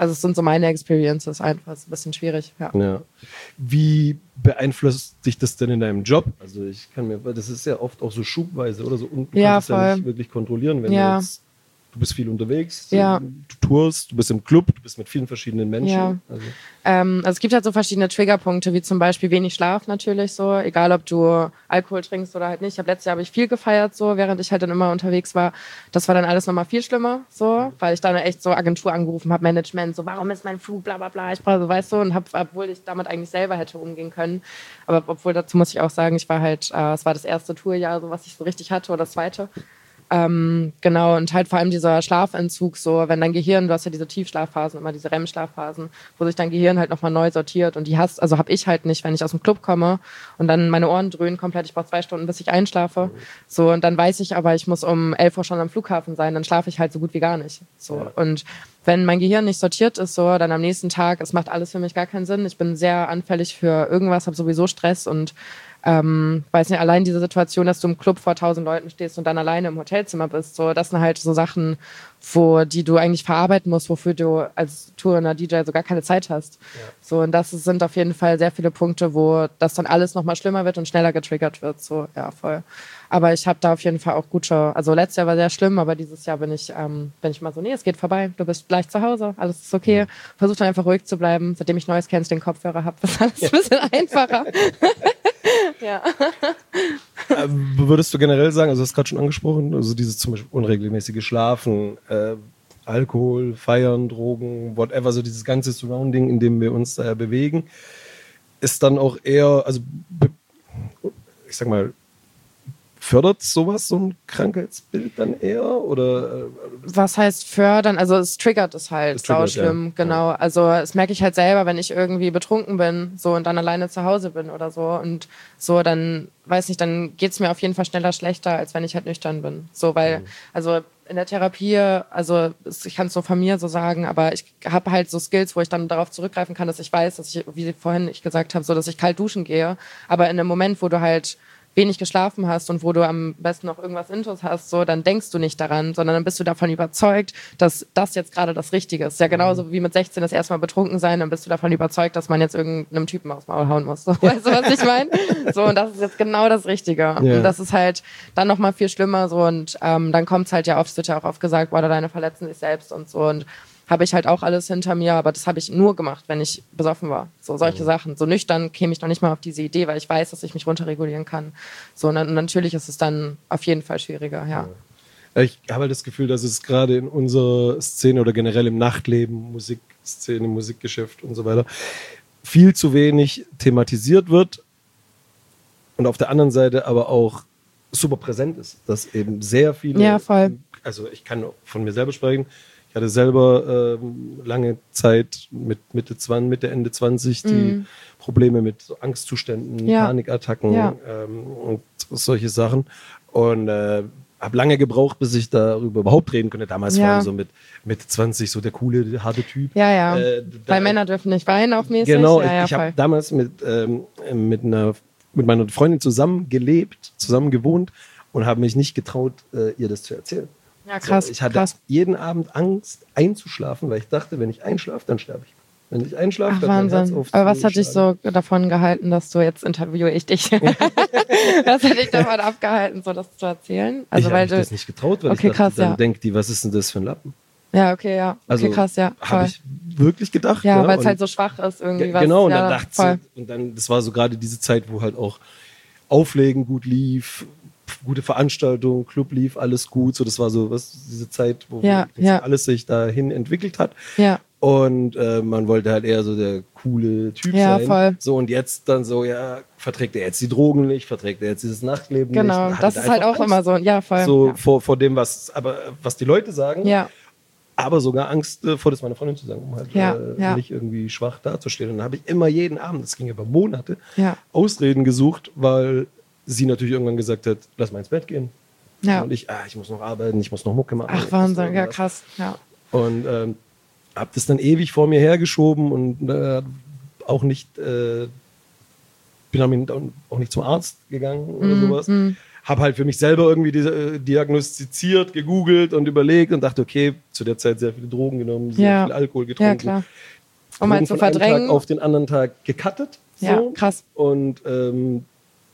Also es sind so meine Experiences einfach. Ist ein bisschen schwierig, ja. Ja. Wie beeinflusst dich das denn in deinem Job? Also ich kann mir, das ist ja oft auch so schubweise oder so, und du Ja, kannst es ja voll. nicht wirklich kontrollieren, wenn Ja. du jetzt, du bist viel unterwegs, Ja. du tourst, du bist im Club, du bist mit vielen verschiedenen Menschen. Ja. Also, Ähm, also es gibt halt so verschiedene Triggerpunkte, wie zum Beispiel wenig Schlaf natürlich so, egal ob du Alkohol trinkst oder halt nicht. Ich habe letztes Jahr habe ich viel gefeiert so, während ich halt dann immer unterwegs war. Das war dann alles nochmal viel schlimmer so, weil ich dann echt so Agentur angerufen habe, Management, so warum ist mein Flug, bla bla bla, ich brauche so, weißt du, und hab, obwohl ich damit eigentlich selber hätte umgehen können. Aber obwohl dazu muss ich auch sagen, ich war halt, äh, es war das erste Tourjahr, so was ich so richtig hatte oder das zweite. Ähm, genau, und halt vor allem dieser Schlafentzug, so, wenn dein Gehirn, du hast ja diese Tiefschlafphasen, immer diese R E M-Schlafphasen, wo sich dein Gehirn halt nochmal neu sortiert und die hast, also habe ich halt nicht, wenn ich aus dem Club komme und dann meine Ohren dröhnen komplett, ich brauche zwei Stunden, bis ich einschlafe, so, und dann weiß ich aber, ich muss um elf Uhr schon am Flughafen sein, dann schlafe ich halt so gut wie gar nicht, so, Ja. und wenn mein Gehirn nicht sortiert ist, so, dann am nächsten Tag, es macht alles für mich gar keinen Sinn, ich bin sehr anfällig für irgendwas, habe sowieso Stress und Ähm, weiß nicht, allein diese Situation, dass du im Club vor tausend Leuten stehst und dann alleine im Hotelzimmer bist, so, das sind halt so Sachen, wo, die du eigentlich verarbeiten musst, wofür du als Tourender D J so gar keine Zeit hast. Ja. So, und das sind auf jeden Fall sehr viele Punkte, wo das dann alles nochmal schlimmer wird und schneller getriggert wird, so, ja, voll. Aber ich habe da auf jeden Fall auch gute, also letztes Jahr war sehr schlimm, aber dieses Jahr bin ich, ähm, bin ich mal so, nee, es geht vorbei, du bist gleich zu Hause, alles ist okay. Versuch dann einfach ruhig zu bleiben, seitdem ich Noise Cancelling den Kopfhörer habe, ist alles ein bisschen einfacher. Ja. Ähm, würdest du generell sagen, also du hast gerade schon angesprochen, also dieses zum Beispiel unregelmäßige Schlafen, äh, Alkohol, Feiern, Drogen, whatever, so dieses ganze Surrounding, in dem wir uns äh, bewegen, ist dann auch eher, also ich sag mal, fördert sowas, so ein Krankheitsbild dann eher? Oder? Was heißt fördern? Also es triggert es halt Es triggert, sauschlimm, ja. genau. Ja. Also das merke ich halt selber, wenn ich irgendwie betrunken bin so und dann alleine zu Hause bin oder so und so, dann, weiß nicht, dann geht's mir auf jeden Fall schneller schlechter, als wenn ich halt nüchtern bin. So, weil, mhm. also in der Therapie, also ich kann es so von mir so sagen, aber ich habe halt so Skills, wo ich dann darauf zurückgreifen kann, dass ich weiß, dass ich, wie vorhin ich gesagt habe, so, dass ich kalt duschen gehe, aber in einem Moment, wo du halt wenig geschlafen hast und wo du am besten noch irgendwas Intus hast, so, dann denkst du nicht daran, sondern dann bist du davon überzeugt, dass das jetzt gerade das Richtige ist. Ja, genauso wie mit sechzehn das erste Mal betrunken sein, dann bist du davon überzeugt, dass man jetzt irgendeinem Typen aufs Maul hauen muss. So, weißt du, was ich meine? So, und das ist jetzt genau das Richtige. Ja. Und das ist halt dann nochmal viel schlimmer, so, und ähm, dann kommt es halt ja oft, es wird ja auch oft gesagt, boah, deine verletzen sich selbst und so, und habe ich halt auch alles hinter mir, aber das habe ich nur gemacht, wenn ich besoffen war. So solche mhm. Sachen. So nüchtern käme ich noch nicht mal auf diese Idee, weil ich weiß, dass ich mich runterregulieren kann. So, und dann, natürlich ist es dann auf jeden Fall schwieriger, ja. ja. Ich habe halt das Gefühl, dass es gerade in unserer Szene oder generell im Nachtleben, Musikszene, Musikgeschäft und so weiter, viel zu wenig thematisiert wird und auf der anderen Seite aber auch super präsent ist, dass eben sehr viele, ja, voll. Also ich kann von mir selber sprechen, ich hatte selber ähm, lange Zeit mit Mitte zwanzig, Mitte, Ende zwanzig die mm. Probleme mit so Angstzuständen, ja. Panikattacken ja. ähm, und solche Sachen. Und äh, habe lange gebraucht, bis ich darüber überhaupt reden konnte. Damals ja. vor allem so mit Mitte zwanzig so der coole, harte Typ. Ja, ja. Äh, Weil da, Männer dürfen nicht weinen auf mäßig. Genau, ja, ja, ich habe damals mit, ähm, mit, einer, mit meiner Freundin zusammen gelebt, zusammen gewohnt und habe mich nicht getraut, äh, ihr das zu erzählen. Ja, krass. So, ich hatte krass. jeden Abend Angst, einzuschlafen, weil ich dachte, wenn ich einschlafe, dann sterbe ich. Wenn ich einschlafe, Ach, dann Wahnsinn. mein Herz auf. Aber was hat dich so davon gehalten, dass du jetzt interviewe ich dich? Was hat dich davon abgehalten, so das zu erzählen? Also, ich habe mich das nicht getraut, weil okay, ich dachte, krass, dann ja. denkt die, was ist denn das für ein Lappen? Ja, okay, ja. Okay, also, krass, ja. Habe ich wirklich gedacht. Ja, ne? weil es halt so schwach ist irgendwie. Ge- was. Genau, und ja, dann dachte voll. sie, und dann, das war so gerade diese Zeit, wo halt auch Auflegen gut lief, gute Veranstaltungen, Club lief, alles gut. So, das war so was, diese Zeit, wo ja, ja. alles sich dahin entwickelt hat. Ja. Und äh, man wollte halt eher so der coole Typ ja, sein. Voll. So, und jetzt dann so, ja, verträgt er jetzt die Drogen nicht, verträgt er jetzt dieses Nachtleben genau. nicht. Genau, das ist halt auch Angst. Immer so, ja, voll. So ja. vor, vor dem, was, aber, was die Leute sagen. Ja. Aber sogar Angst äh, vor das meiner Freundin zu sagen, um halt ja, äh, ja. nicht irgendwie schwach dazustehen. Und dann habe ich immer jeden Abend, das ging über Monate, ja. Ausreden gesucht, weil sie natürlich irgendwann gesagt hat, lass mal ins Bett gehen. Ja. Und ich, ah, ich muss noch arbeiten, ich muss noch Mucke machen. Ach, Wahnsinn, ja, krass. Ja. Und ähm, habe das dann ewig vor mir hergeschoben und äh, auch nicht, äh, bin damit auch nicht zum Arzt gegangen oder mm, sowas. Mm. habe halt für mich selber irgendwie die, äh, diagnostiziert, gegoogelt und überlegt und dachte, okay, zu der Zeit sehr viele Drogen genommen, sehr Ja. viel Alkohol getrunken. Ja, klar. Um Drogen halt zu von einem verdrängen. Tag auf den anderen Tag gecuttet. So. Ja, krass. Und ähm,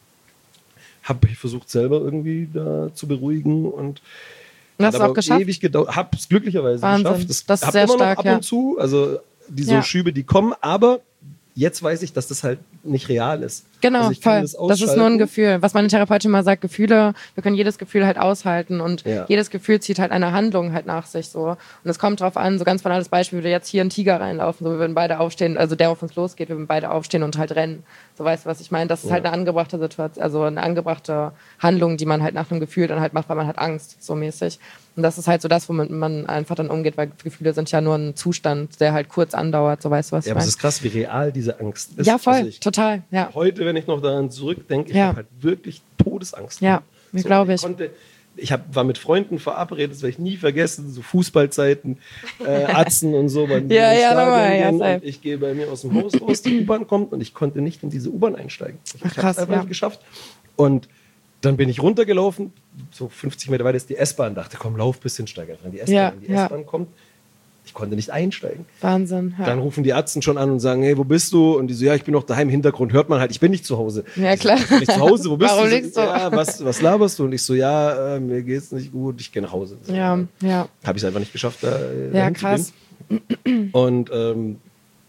habe versucht, selber irgendwie da zu beruhigen und Und hast du auch geschafft? ewig gedauert. Habe es glücklicherweise Wahnsinn. geschafft. Das, Das ist hab sehr immer stark, noch ab ja. und zu, also diese Ja. Schübe, die kommen, aber jetzt weiß ich, dass das halt nicht real ist. Genau, also ich kann voll. Das, Das ist nur ein ausschalten. Gefühl. Was meine Therapeutin immer sagt, Gefühle, wir können jedes Gefühl halt aushalten und Ja. jedes Gefühl zieht halt eine Handlung halt nach sich so. Und es kommt drauf an, so ganz banales Beispiel, würde jetzt hier ein Tiger reinlaufen, so wir würden beide aufstehen, also der auf uns losgeht, wir würden beide aufstehen und halt rennen. So weißt du, was ich meine? Das ist Ja. halt eine angebrachte Situation, also eine angebrachte Handlung, die man halt nach einem Gefühl dann halt macht, weil man hat Angst, so mäßig. Und das ist halt so das, womit man einfach dann umgeht, weil Gefühle sind ja nur ein Zustand, der halt kurz andauert, so weißt du, was Ja, ich aber es meine? ist krass, wie real diese Angst ist. Ja, voll, Also ich, total, ja. Heute, wenn ich noch daran zurückdenke, ich Ja. habe halt wirklich Todesangst. Ja, So, glaube ich. Konnte, ich hab, war mit Freunden verabredet, das werde ich nie vergessen, so Fußballzeiten, äh, Atzen und so. Beim Ja, ja, Stadion normal, ja, gehen safe. und ich gehe bei mir aus dem Haus raus, die U-Bahn kommt und ich konnte nicht in diese U-Bahn einsteigen. Ich Ach, habe krass, es einfach ja. nicht geschafft. Und dann bin ich runtergelaufen, so fünfzig Meter weiter ist die S-Bahn, dachte, komm, lauf ein bisschen, steig einfach in die S-Bahn. Ja, Wenn die ja. S-Bahn kommt, ich konnte nicht einsteigen. Wahnsinn. Ja. Dann rufen die Ärzte schon an und sagen, hey, wo bist du? Und die so, ja, ich bin noch daheim. Im Hintergrund hört man halt, ich bin nicht zu Hause. Ja, Ich so, klar. ich bin nicht zu Hause, wo bist Warum du? liegst So, du? ja, was, was laberst du? Und ich so, ja, äh, mir geht's nicht gut, ich gehe nach Hause. So, Ja, ja. Habe ich es einfach nicht geschafft, da äh, Ja, dahin zu krass. gehen. Und ähm,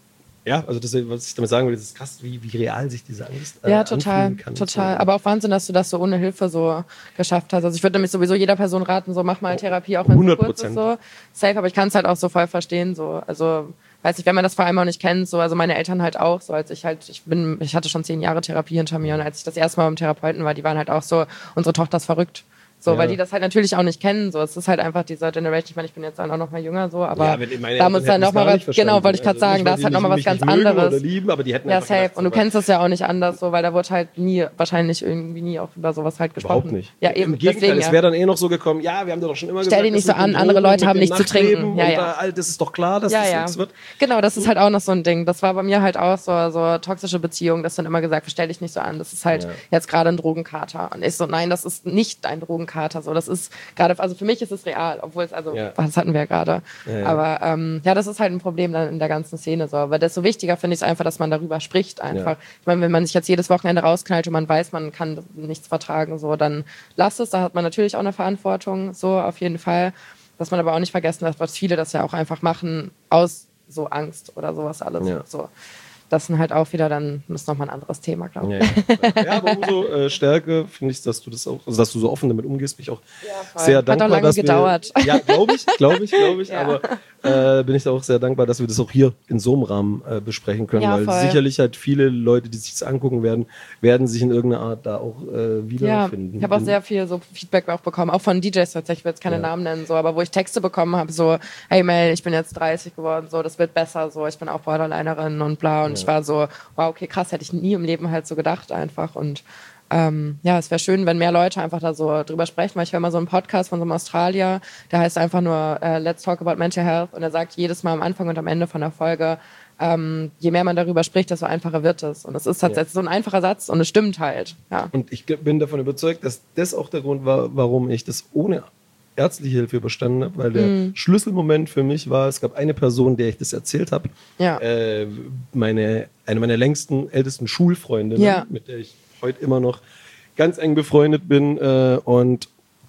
ja, also das, was ich damit sagen will, das ist krass, wie, wie real sich diese Angst äh, Ja, total, anfühlen kann. total. So. Aber auch Wahnsinn, dass du das so ohne Hilfe so geschafft hast. Also ich würde nämlich sowieso jeder Person raten, so mach mal Therapie, auch wenn es hundert kurz ist, so safe. Aber ich kann es halt auch so voll verstehen, so. Also weiß nicht, wenn man das vor allem auch nicht kennt, so. Also meine Eltern halt auch, so als ich halt, ich bin, ich hatte schon zehn Jahre Therapie hinter mir und als ich das erste Mal beim Therapeuten war, die waren halt auch so, unsere Tochter ist verrückt. So, Ja. weil die das halt natürlich auch nicht kennen. So, es ist halt einfach dieser Generation. Ich meine, ich bin jetzt dann auch noch mal jünger, so, aber Ja, wenn meine da muss Eltern dann noch hätten es mal gar was. nicht verstanden. Genau, wollte ich gerade Also sagen, nicht, da weil ist die halt noch mal was mich ganz nicht mögen anderes. Oder lieben, aber die hätten Ja, einfach safe. gedacht, Und du so, kennst das ja auch nicht anders, so, weil da wurde halt nie, wahrscheinlich irgendwie nie auch über sowas halt gesprochen. Überhaupt nicht. Ja, eben. Im Gegenteil, deswegen, es ja. wäre dann eh noch so gekommen, ja, wir haben dir doch schon immer Stell gesagt, dich nicht das so mit den an, andere Drogen, Leute mit haben dem nichts zu trinken. Nachtleben Ja, und ja. Da, das ist doch klar, dass Ja, das ja. nichts wird. Genau, das ist halt auch noch so ein Ding. Das war bei mir halt auch so, so toxische Beziehungen, das dann immer gesagt, stell dich nicht so an, das ist halt Ja. jetzt gerade ein Drogenkater. Und ich so, nein, das ist nicht ein Drogenkater. So, das ist gerade, also für mich ist es real, obwohl es, also, Ja. das hatten wir ja gerade. Ja, ja. Aber ähm, ja, das ist halt ein Problem dann in der ganzen Szene. So. Aber desto wichtiger finde ich es einfach, dass man darüber spricht einfach. Ja. Ich meine, wenn man sich jetzt jedes Wochenende rausknallt und man weiß, man kann nichts vertragen, so, dann lass es. Da hat man natürlich auch eine Verantwortung, so auf jeden Fall. Dass man aber auch nicht vergessen darf, was viele das ja auch einfach machen aus so Angst oder sowas alles. Ja. So. Das sind halt auch wieder dann, das ist nochmal ein anderes Thema, glaube ich. Ja, ja. ja, aber umso äh, stärker finde ich, dass du das auch, also dass du so offen damit umgehst, bin ich auch voll. sehr Hat auch dankbar, lange dass gedauert. wir, ja, glaube ich, glaube ich, glaube ich, Ja. aber äh, bin ich da auch sehr dankbar, dass wir das auch hier in so einem Rahmen äh, besprechen können, Ja, weil voll. sicherlich halt viele Leute, die sich das angucken werden, werden sich in irgendeiner Art da auch äh, Ja, wiederfinden. ich habe auch sehr viel so Feedback auch bekommen, auch von D Js tatsächlich, ich will jetzt keine Ja. Namen nennen, so, aber wo ich Texte bekommen habe, so, hey Mel, ich bin jetzt dreißig geworden, so, das wird besser, so, ich bin auch Borderlinerin und bla, und Ja. ich war so, wow, okay, krass, hätte ich nie im Leben halt so gedacht einfach und ähm, ja, es wäre schön, wenn mehr Leute einfach da so drüber sprechen, weil ich höre mal so einen Podcast von so einem Australier, der heißt einfach nur äh, Let's Talk About Mental Health und er sagt jedes Mal am Anfang und am Ende von der Folge, ähm, je mehr man darüber spricht, desto einfacher wird es. Und es ist tatsächlich so ein einfacher Satz und es stimmt halt. Ja. Und ich bin davon überzeugt, dass das auch der Grund war, warum ich das ohne ärztliche Hilfe überstanden habe, weil der Mhm. Schlüsselmoment für mich war, es gab eine Person, der ich das erzählt habe, Ja. äh, meine, eine meiner längsten, ältesten Schulfreundinnen, Ja. mit der ich heute immer noch ganz eng befreundet bin, äh, und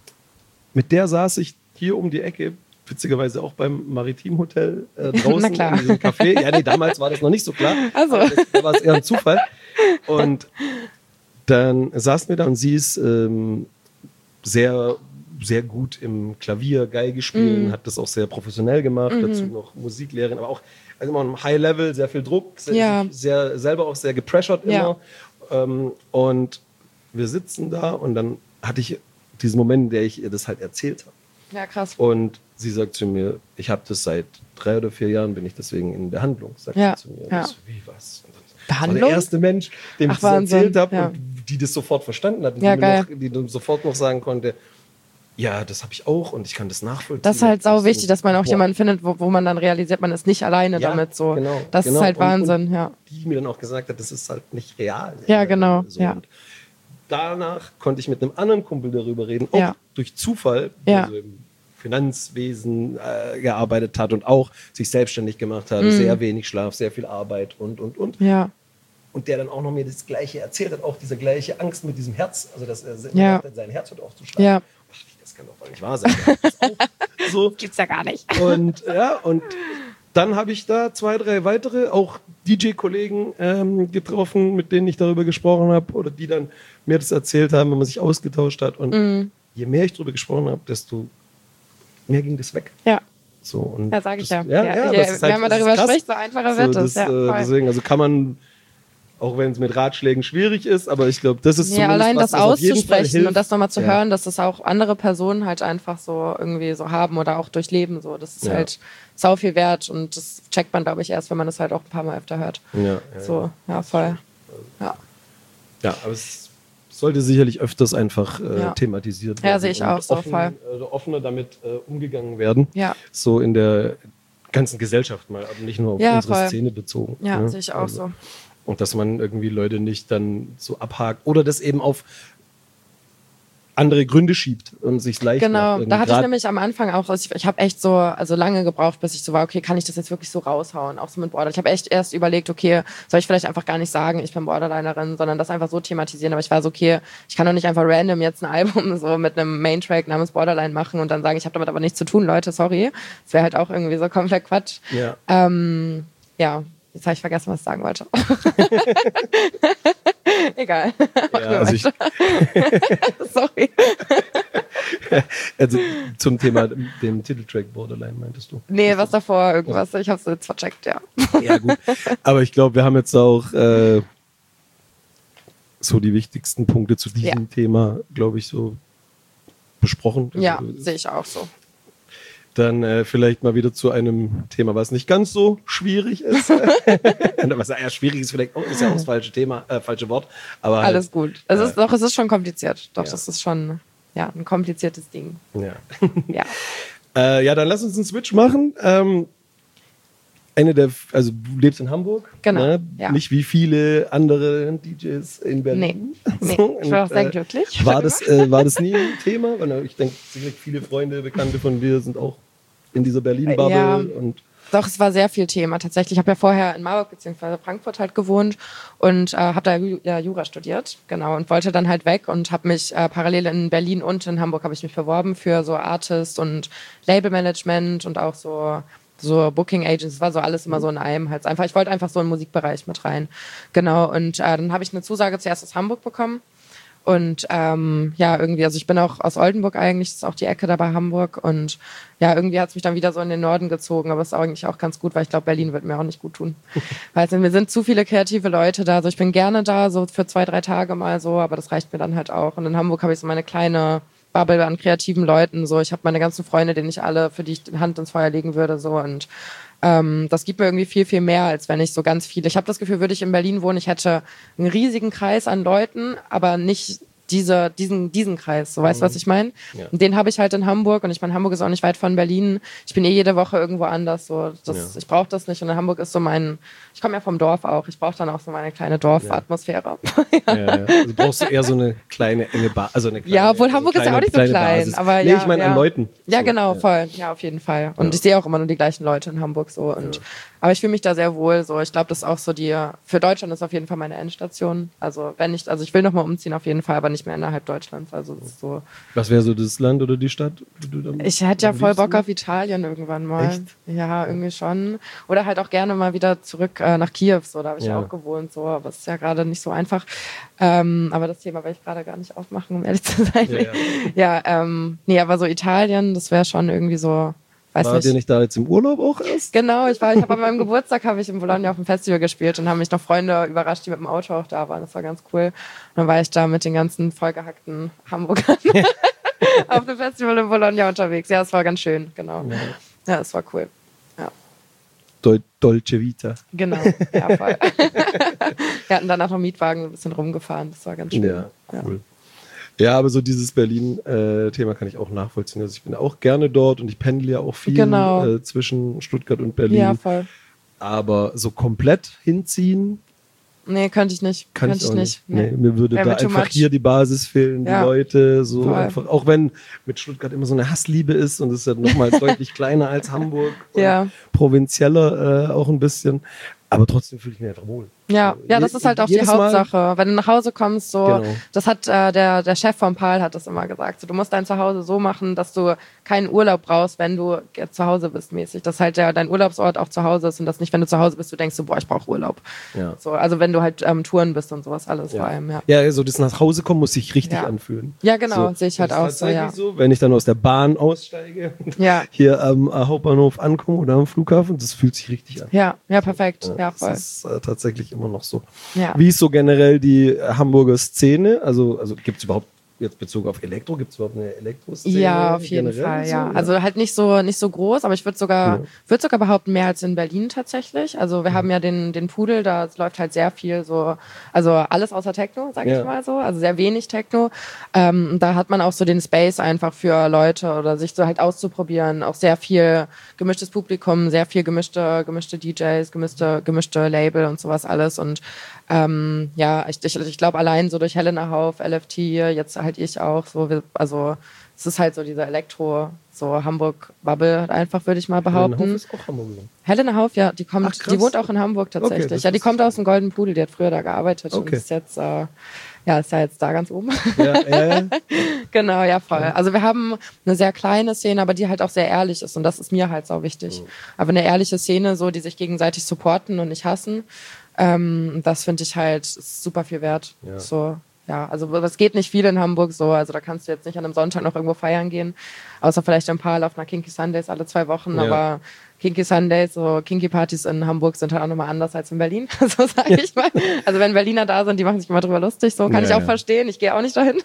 mit der saß ich hier um die Ecke, witzigerweise auch beim Maritim-Hotel äh, draußen Na klar. in diesem Café. Ja, nee, damals war das noch nicht so klar. Also. Aber das, da war es eher ein Zufall. Und dann saßen wir da und sie ist ähm, sehr, sehr gut im Klavier, Geige spielen, Mhm. hat das auch sehr professionell gemacht, dazu noch Musiklehrerin, aber auch also immer im High-Level, sehr viel Druck, sehr, Ja. sehr, selber auch sehr gepressured immer. Ja. Ähm, und wir sitzen da und dann hatte ich diesen Moment, in der ich ihr das halt erzählt habe. Ja, krass. Und sie sagt zu mir, ich habe das seit drei oder vier Jahren, bin ich deswegen in Behandlung, sagt Ja, sie zu mir. Und ja. ich so, wie, was? Und das Behandlung? war der erste Mensch, dem Ach, ich das Wahnsinn, erzählt habe ja. und die das sofort verstanden hat. Und Ja, die, mir geil. noch, die dann sofort noch sagen konnte, ja, das habe ich auch und ich kann das nachvollziehen. Das ist halt sau Und wichtig, dass man auch boah. jemanden findet, wo, wo man dann realisiert, man ist nicht alleine Ja, damit. So. genau, das genau. ist halt Und- Wahnsinn, und ja. Die mir dann auch gesagt hat, das ist halt nicht real. Ja, genau, So, ja. und danach konnte ich mit einem anderen Kumpel darüber reden, auch Ja. durch Zufall, Ja. also im Finanzwesen äh, gearbeitet hat und auch sich selbstständig gemacht hat, Mhm. sehr wenig Schlaf, sehr viel Arbeit und, und, und. Ja. Und der dann auch noch mir das Gleiche erzählt hat, auch diese gleiche Angst mit diesem Herz, also dass er Ja. gesagt hat, sein Herz hört auf zu schlagen. Ja. Das kann doch wohl nicht wahr sein. Das ist auch so. Gibt's ja gar nicht. Und ja, und dann habe ich da zwei, drei weitere, auch D J-Kollegen ähm, getroffen, mit denen ich darüber gesprochen habe oder die dann mir das erzählt haben, wenn man sich ausgetauscht hat. Und Mhm. je mehr ich darüber gesprochen habe, desto mehr ging das weg. Ja. So, und Ja, sage ich ja. das, ja, ja, ja, ja das ist halt, wenn man das ist darüber krass. spricht, so einfacher So, wird das, es. Ja, äh, voll. deswegen, also kann man, auch wenn es mit Ratschlägen schwierig ist, aber ich glaube, das ist Ja, zumindest allein was, das was auf jeden Fall auszusprechen hilft. und das nochmal zu Ja. hören, dass das auch andere Personen halt einfach so irgendwie so haben oder auch durchleben. So. Das ist Ja. halt sau viel wert und das checkt man, glaube ich, erst, wenn man das halt auch ein paar Mal öfter hört. Ja, ja, So, ja, voll. Ja, ja, aber es sollte sicherlich öfters einfach äh, Ja. thematisiert Ja, werden. sehe ich und auch so, offen, voll. äh, offener damit äh, umgegangen werden. Ja. So in der ganzen Gesellschaft mal, aber nicht nur auf Ja, unsere voll. Szene bezogen. ja ne? sehe ich auch Also, so. Und dass man irgendwie Leute nicht dann so abhakt oder das eben auf andere Gründe schiebt und sich leicht Genau, macht. da hatte ich Grad- nämlich am Anfang auch, also ich, ich habe echt so, also lange gebraucht, bis ich so war, okay, kann ich das jetzt wirklich so raushauen, auch so mit Border. Ich habe echt erst überlegt, okay, soll ich vielleicht einfach gar nicht sagen, ich bin Borderlinerin, sondern das einfach so thematisieren. Aber ich war so, okay, ich kann doch nicht einfach random jetzt ein Album so mit einem Main-Track namens Borderline machen und dann sagen, ich habe damit aber nichts zu tun, Leute, sorry. Das wäre halt auch irgendwie so komplett Quatsch. Ja. Ähm, ja, jetzt habe ich vergessen, was ich sagen wollte. Egal. Machen Ja, wir also ich, weiter. Sorry. also zum Thema dem Titeltrack Borderline meintest du? Nee, was davor, irgendwas. Ich hab's jetzt vercheckt, ja. Ja, gut. Aber ich glaube, wir haben jetzt auch äh, so die wichtigsten Punkte zu diesem Ja. Thema, glaube ich, so besprochen. Ja, Also, sehe ich auch so. Dann äh, vielleicht mal wieder zu einem Thema, was nicht ganz so schwierig ist. Was ja eher schwierig ist, vielleicht oh, ist ja auch das falsche Thema, äh, falsche Wort. Aber halt, Alles gut. Es ist doch, es ist schon kompliziert. Doch, ja. das ist schon ja, ein kompliziertes Ding. Ja. Ja. äh, ja, dann lass uns einen Switch machen. Ähm, eine der, also du lebst in Hamburg, Genau, ne? ja. Nicht wie viele andere D Js in Berlin. Nee, nee. So, Ich war auch und, sehr äh, glücklich War darüber. das, äh, war das nie ein Thema? Weil ich denke, sicherlich viele Freunde, Bekannte von dir sind auch in dieser Berlin-Bubble. Ja. Und Doch, es war sehr viel Thema tatsächlich. Ich habe ja vorher in Marburg bzw. Frankfurt halt gewohnt und äh, habe da Ju- ja, Jura studiert, genau, und wollte dann halt weg und habe mich äh, parallel in Berlin und in Hamburg habe ich mich beworben für so Artist und Labelmanagement und auch so so Booking Agents, es war so alles immer so in einem halt einfach. Ich wollte einfach so in den Musikbereich mit rein, genau. Und äh, dann habe ich eine Zusage zuerst aus Hamburg bekommen. Und ähm, ja, irgendwie, also ich bin auch aus Oldenburg eigentlich, das ist auch die Ecke da bei Hamburg. Und ja, irgendwie hat es mich dann wieder so in den Norden gezogen, aber es ist eigentlich auch ganz gut, weil ich glaube, Berlin wird mir auch nicht gut tun. Weil es, wir sind zu viele kreative Leute da. Also ich bin gerne da, so für zwei, drei Tage mal so, aber das reicht mir dann halt auch. Und in Hamburg habe ich so meine kleine Bubble an kreativen Leuten. So, ich habe meine ganzen Freunde, denen ich alle, für die ich die Hand ins Feuer legen würde. So und ähm, das gibt mir irgendwie viel, viel mehr, als wenn ich so ganz viele. Ich habe das Gefühl, würde ich in Berlin wohnen, ich hätte einen riesigen Kreis an Leuten, aber nicht diese, diesen, diesen Kreis. So, weißt du, was ich meine? Ja. Und den habe ich halt in Hamburg und ich meine, Hamburg ist auch nicht weit von Berlin. Ich bin eh jede Woche irgendwo anders. So, das, Ja. ich brauche das nicht. Und in Hamburg ist so mein, ich komme ja vom Dorf auch. Ich brauche dann auch so meine kleine Dorfatmosphäre. ja, ja. Also brauchst du eher so eine kleine enge Bar, also eine kleine, Ja, obwohl also Hamburg ist ja kleine- auch nicht so kleine klein. Basis. Aber nee, ja, ich meine ja. an Leuten. Ja, So, genau, ja. voll. Ja, auf jeden Fall. Und Ja. ich sehe auch immer nur die gleichen Leute in Hamburg so. Und aber ich fühle mich da sehr wohl. So, ich glaube, das ist auch so die. Für Deutschland ist auf jeden Fall meine Endstation. Also wenn ich, also ich will noch mal umziehen auf jeden Fall, aber nicht mehr innerhalb Deutschlands. Also es ist so. Was wäre so das Land oder die Stadt? die du dann Ich hätte ja am voll liebsten? Bock auf Italien irgendwann mal. Echt? Ja, irgendwie schon. Oder halt auch gerne mal wieder zurück äh, nach Kiew. So, da habe ich ja. Ja. auch gewohnt. So, aber es ist ja gerade nicht so einfach. Ähm, aber das Thema will ich gerade gar nicht aufmachen, um ehrlich zu sein. Ja, ja. Ja, ähm, nee, aber so Italien, das wäre schon irgendwie so, weiß Wart nicht. ihr nicht da jetzt im Urlaub auch erst? Genau, ich war, ich habe an meinem Geburtstag habe ich in Bologna auf dem Festival gespielt und haben mich noch Freunde überrascht, die mit dem Auto auch da waren. Das war ganz cool. Und dann war ich da mit den ganzen vollgehackten Hamburgern auf dem Festival in Bologna unterwegs. Ja, es war ganz schön, genau. Ja, es war cool. Ja, Dol Dolce Vita. genau. Ja, voll. Wir hatten danach noch einen Mietwagen ein bisschen rumgefahren. Das war ganz schön. Ja, cool. Ja, aber so dieses Berlin-Thema kann ich auch nachvollziehen. Also ich bin auch gerne dort und ich pendle ja auch viel Genau. äh, zwischen Stuttgart und Berlin. Ja, voll. Aber so komplett hinziehen, Nee, könnte ich nicht. Kann könnte ich ich nicht. Nee. Nee, mir würde Wär da mir too einfach much. hier die Basis fehlen, die Ja. Leute, so Voll. einfach, auch wenn mit Stuttgart immer so eine Hassliebe ist und es ist ja nochmal deutlich kleiner als Hamburg und Ja. provinzieller äh, auch ein bisschen, aber trotzdem fühle ich mich einfach wohl. Ja, So, ja, je- das ist halt auch die jedes Mal- Hauptsache. Wenn du nach Hause kommst, so, Genau. das hat äh, der, der Chef von Paul hat das immer gesagt. So, du musst dein Zuhause so machen, dass du keinen Urlaub brauchst, wenn du jetzt zu Hause bist, mäßig. Dass halt der, dein Urlaubsort auch zu Hause ist und dass nicht, wenn du zu Hause bist, du denkst so, boah, ich brauche Urlaub. Ja. So, also wenn du halt ähm, Touren bist und sowas alles vor allem, ja. Ja, also das nach Hause kommen muss sich richtig Ja. anfühlen. Ja, genau, sehe ich halt das ist auch so, tatsächlich ja. so, wenn ich dann aus der Bahn aussteige und Ja. hier am äh, Hauptbahnhof ankomme oder am Flughafen, das fühlt sich richtig an. Ja, ja, perfekt. Ja, voll. Das ist äh, tatsächlich immer noch so. Ja. Wie ist so generell die äh, Hamburger Szene? Also, also gibt es überhaupt, jetzt bezogen auf Elektro, gibt es überhaupt eine Elektroszene? Ja, auf jeden generell Fall, so? ja. Also halt nicht so nicht so groß, aber ich würde sogar Ja. würde sogar behaupten mehr als in Berlin tatsächlich. Also wir haben ja den den Pudel, da läuft halt sehr viel so, also alles außer Techno, sag Ja. ich mal so, also sehr wenig Techno. Ähm, da hat man auch so den Space einfach für Leute oder sich so halt auszuprobieren, auch sehr viel gemischtes Publikum, sehr viel gemischte gemischte D Js, gemischte gemischte Label und sowas alles und ähm, ja, ich, ich, ich glaube allein so durch Helena Hauf, L F T, jetzt halt ich auch, so, wir, also es ist halt so dieser Elektro, so Hamburg-Bubble einfach, würde ich mal behaupten. Helena Hauf ist auch Hamburger. Helena Hauf, ja, die kommt, Ach, krass. die wohnt auch in Hamburg Okay, tatsächlich. das ja, die wusste kommt ich aus dem Golden Pudel, die hat früher da gearbeitet und Okay. ist jetzt, äh, ja, ist ja jetzt da ganz oben. Ja, ja, ja. Genau, ja, voll. Also wir haben eine sehr kleine Szene, aber die halt auch sehr ehrlich ist und das ist mir halt so wichtig. Aber eine ehrliche Szene, so, die sich gegenseitig supporten und nicht hassen, ähm, das finde ich halt ist super viel wert. Ja. So, ja, also es geht nicht viel in Hamburg so, also da kannst du jetzt nicht an einem Sonntag noch irgendwo feiern gehen, außer vielleicht ein paar auf einer Kinky Sundays alle zwei Wochen, Ja. aber Kinky Sundays, so Kinky Partys in Hamburg sind halt auch nochmal anders als in Berlin, so sage ich mal. Also wenn Berliner da sind, die machen sich immer drüber lustig, so kann Ja, ich auch ja. verstehen, ich gehe auch nicht dahin.